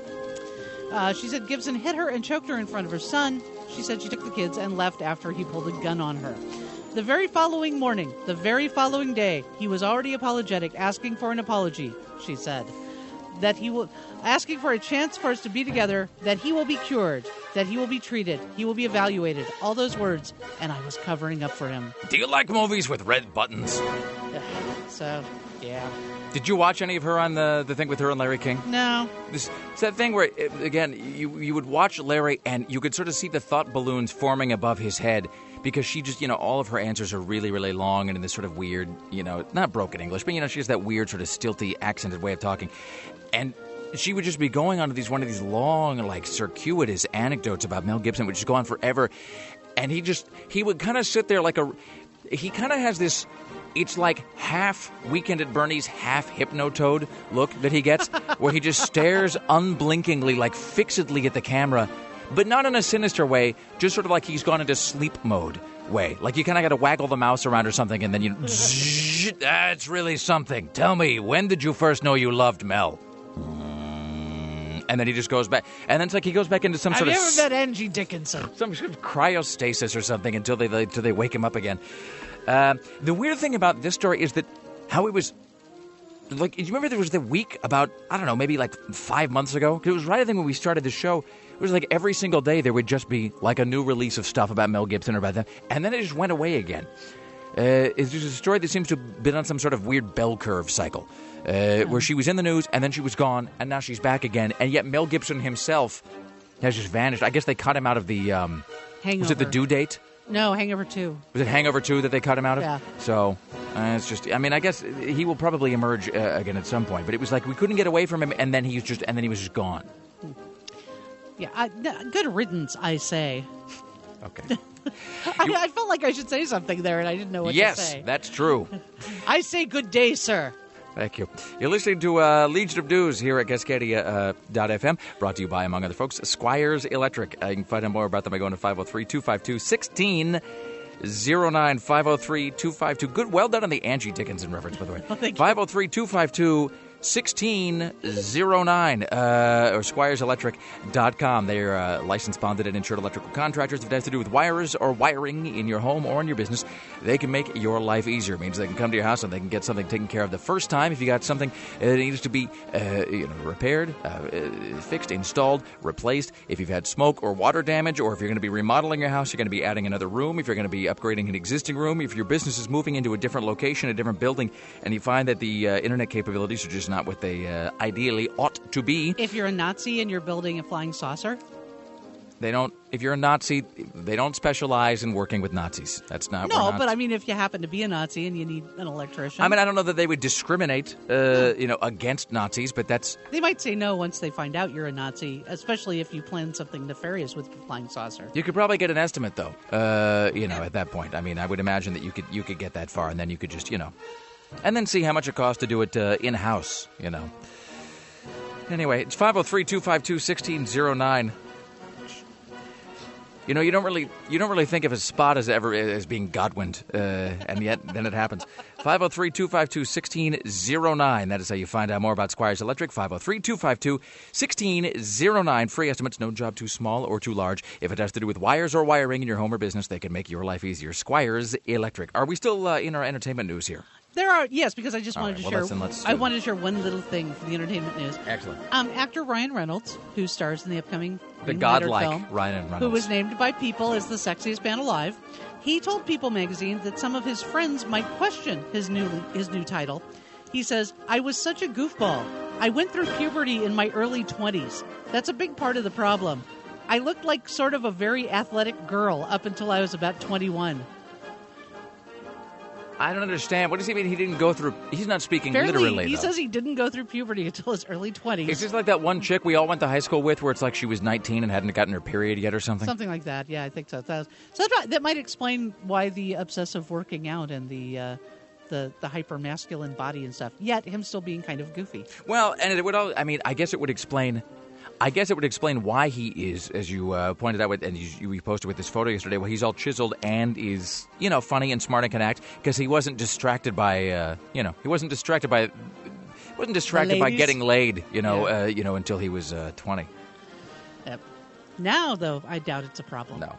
C: She said Gibson hit her and choked her in front of her son. She said she took the kids and left after he pulled a gun on her. The very following morning, the very following day, he was already apologetic, asking for an apology, she said. That he will, asking for a chance for us to be together, that he will be cured, that he will be treated, he will be evaluated, all those words, and I was covering up for him.
A: Do you like movies with red buttons?
C: So, yeah.
A: Did you watch any of her on the thing with her and Larry King?
C: No.
A: It's that thing where, again, you would watch Larry and you could sort of see the thought balloons forming above his head because she just, all of her answers are really, really long and in this sort of weird, not broken English, but, she has that weird sort of stilty, accented way of talking. And she would just be going on to one of these long, like, circuitous anecdotes about Mel Gibson, which just go on forever. And he would kind of sit there like he kind of has this, it's like half Weekend at Bernie's, half Hypnotoad look that he gets, where he just stares unblinkingly, like fixedly at the camera, but not in a sinister way, just sort of like he's gone into sleep mode way. Like you kind of got to waggle the mouse around or something, and then that's really something. Tell me, when did you first know you loved Mel? And then he just goes back. And then it's like he goes back into some sort of...
C: Have you ever met Angie Dickinson?
A: Some sort of cryostasis or something until they wake him up again. The weird thing about this story is that how it was... Like, do you remember there was the week about, I don't know, maybe like 5 months ago? Because it was right, I think, when we started the show. It was like every single day there would just be like a new release of stuff about Mel Gibson or about them. And then it just went away again. It's just a story that seems to have been on some sort of weird bell curve cycle. Where she was in the news, and then she was gone, and now she's back again. And yet Mel Gibson himself has just vanished. I guess they cut him out of the...
C: Hangover.
A: Was it the Due Date?
C: No, Hangover 2.
A: Was it Hangover 2 that they cut him out of?
C: Yeah.
A: So, it's just... I mean, I guess he will probably emerge again at some point. But it was like we couldn't get away from him, and then he was just gone.
C: Yeah, good riddance, I say.
A: Okay.
C: I felt like I should say something there, and I didn't know what to say.
A: Yes, that's true.
C: I say good day, sir.
A: Thank you. You're listening to Legion of News here at Cascadia.fm, brought to you by, among other folks, Squires Electric. You can find out more about them by going to 503-252-1609, 503-252. Good, well done on the Angie Dickinson reference, by the way.
C: Oh, thank you.
A: 503-252-1609. 1609 or SquiresElectric.com. They're licensed, bonded, and insured electrical contractors. If it has to do with wires or wiring in your home or in your business, they can make your life easier. It means they can come to your house and they can get something taken care of the first time. If you got something that needs to be repaired, fixed, installed, replaced, if you've had smoke or water damage, or if you're going to be remodeling your house, you're going to be adding another room, if you're going to be upgrading an existing room, if your business is moving into a different location, a different building, and you find that the internet capabilities are just not what they ideally ought to be.
C: If you're a Nazi and you're building a flying saucer?
A: They don't. If you're a Nazi, they don't specialize in working with Nazis. That's not.
C: No, but I mean, if you happen to be a Nazi and you need an electrician.
A: I mean, I don't know that they would discriminate, against Nazis, but that's.
C: They might say no once they find out you're a Nazi, especially if you plan something nefarious with your flying saucer.
A: You could probably get an estimate, though. At that point, I mean, I would imagine that you could get that far, and then you could just, and then see how much it costs to do it in-house. Anyway, it's 503-252-1609. You don't really think of a spot as being Godwined, and yet then it happens. 503-252-1609. That is how you find out more about Squires Electric. 503-252-1609. Free estimates, no job too small or too large. If it has to do with wires or wiring in your home or business, they can make your life easier. Squires Electric. Are we still in our entertainment news here?
C: There are, yes, because I just wanted to share.
A: Let's
C: I wanted to share one little thing for the entertainment news.
A: Excellent.
C: Actor Ryan Reynolds, who stars in the upcoming
A: the
C: Green Lantern
A: godlike
C: film,
A: Ryan Reynolds,
C: who was named by People as the sexiest man alive, he told People magazine that some of his friends might question his new title. He says, "I was such a goofball. I went through puberty in my early 20s. That's a big part of the problem. I looked like sort of a very athletic girl up until I was about 21."
A: I don't understand. What does he mean he didn't go through? He's not speaking
C: Apparently,
A: literally,
C: he
A: though.
C: says he didn't go through puberty until his early 20s.
A: Is this like that one chick we all went to high school with where it's like she was 19 and hadn't gotten her period yet or something?
C: Something like that. Yeah, I think so. That might explain why the obsessive working out and the hyper-masculine body and stuff, yet him still being kind of goofy.
A: Well, and it would all, I guess it would explain why he is, as you pointed out, and you posted with this photo yesterday, where he's all chiseled and is, funny and smart and can act, because he wasn't distracted by, by getting laid, until he was 20.
C: Yep. Now, though, I doubt it's a problem.
A: No.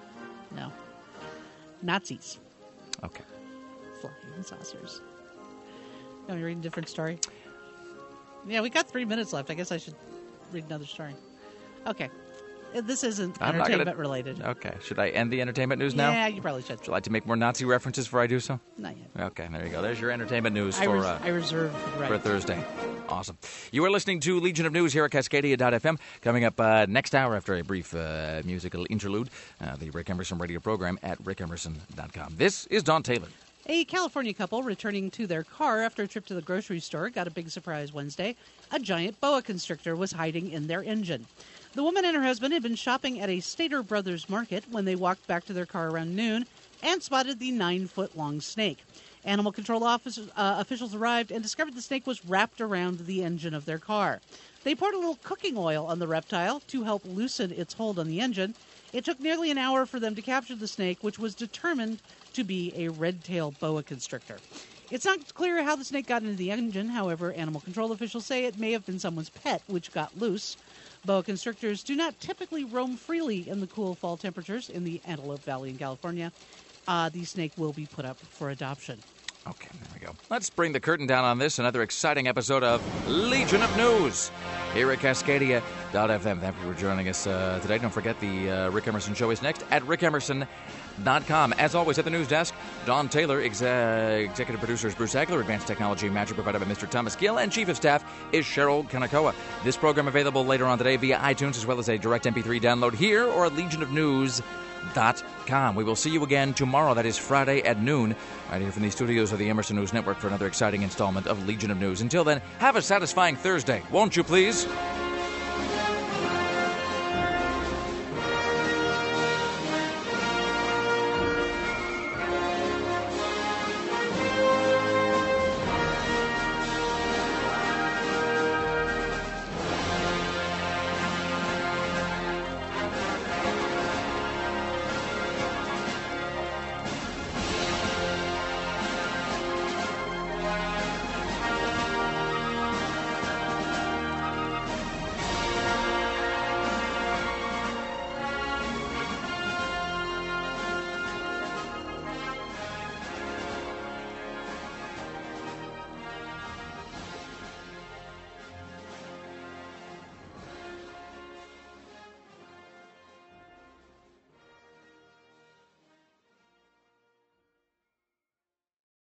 C: Nazis.
A: Okay.
C: Flying saucers. You want me to read a different story? Yeah, we got 3 minutes left. I guess I should read another story. Okay. This isn't entertainment related.
A: Okay. Should I end the entertainment news now?
C: Yeah, you probably should.
A: Would you like to make more Nazi references before I do so?
C: Not yet.
A: Okay, there you go. There's your entertainment news
C: I reserve the right
A: for Thursday. Awesome. You are listening to Legion of News here at Cascadia.fm. Coming up next hour after a brief musical interlude, the Rick Emerson radio program at rickemerson.com. This is Don Taylor.
C: A California couple returning to their car after a trip to the grocery store got a big surprise Wednesday. A giant boa constrictor was hiding in their engine. The woman and her husband had been shopping at a Stater Brothers market when they walked back to their car around noon and spotted the 9-foot-long snake. Animal control officials arrived and discovered the snake was wrapped around the engine of their car. They poured a little cooking oil on the reptile to help loosen its hold on the engine. It took nearly an hour for them to capture the snake, which was determined to be a red-tailed boa constrictor. It's not clear how the snake got into the engine. However, animal control officials say it may have been someone's pet, which got loose. Boa constrictors do not typically roam freely in the cool fall temperatures in the Antelope Valley in California. The snake will be put up for adoption.
A: Okay, there we go. Let's bring the curtain down on this. Another exciting episode of Legion of News here at Cascadia.fm. Thank you for joining us today. Don't forget the Rick Emerson Show is next at rickemerson.com. As always, at the news desk, Don Taylor, executive producers Bruce Agler, advanced technology and magic provided by Mr. Thomas Gill, and chief of staff is Cheryl Kanakoa. This program available later on today via iTunes, as well as a direct MP3 download here or at legionofnews.com. We will see you again tomorrow, that is Friday at noon, right here from the studios of the Emerson News Network for another exciting installment of Legion of News. Until then, have a satisfying Thursday, won't you please?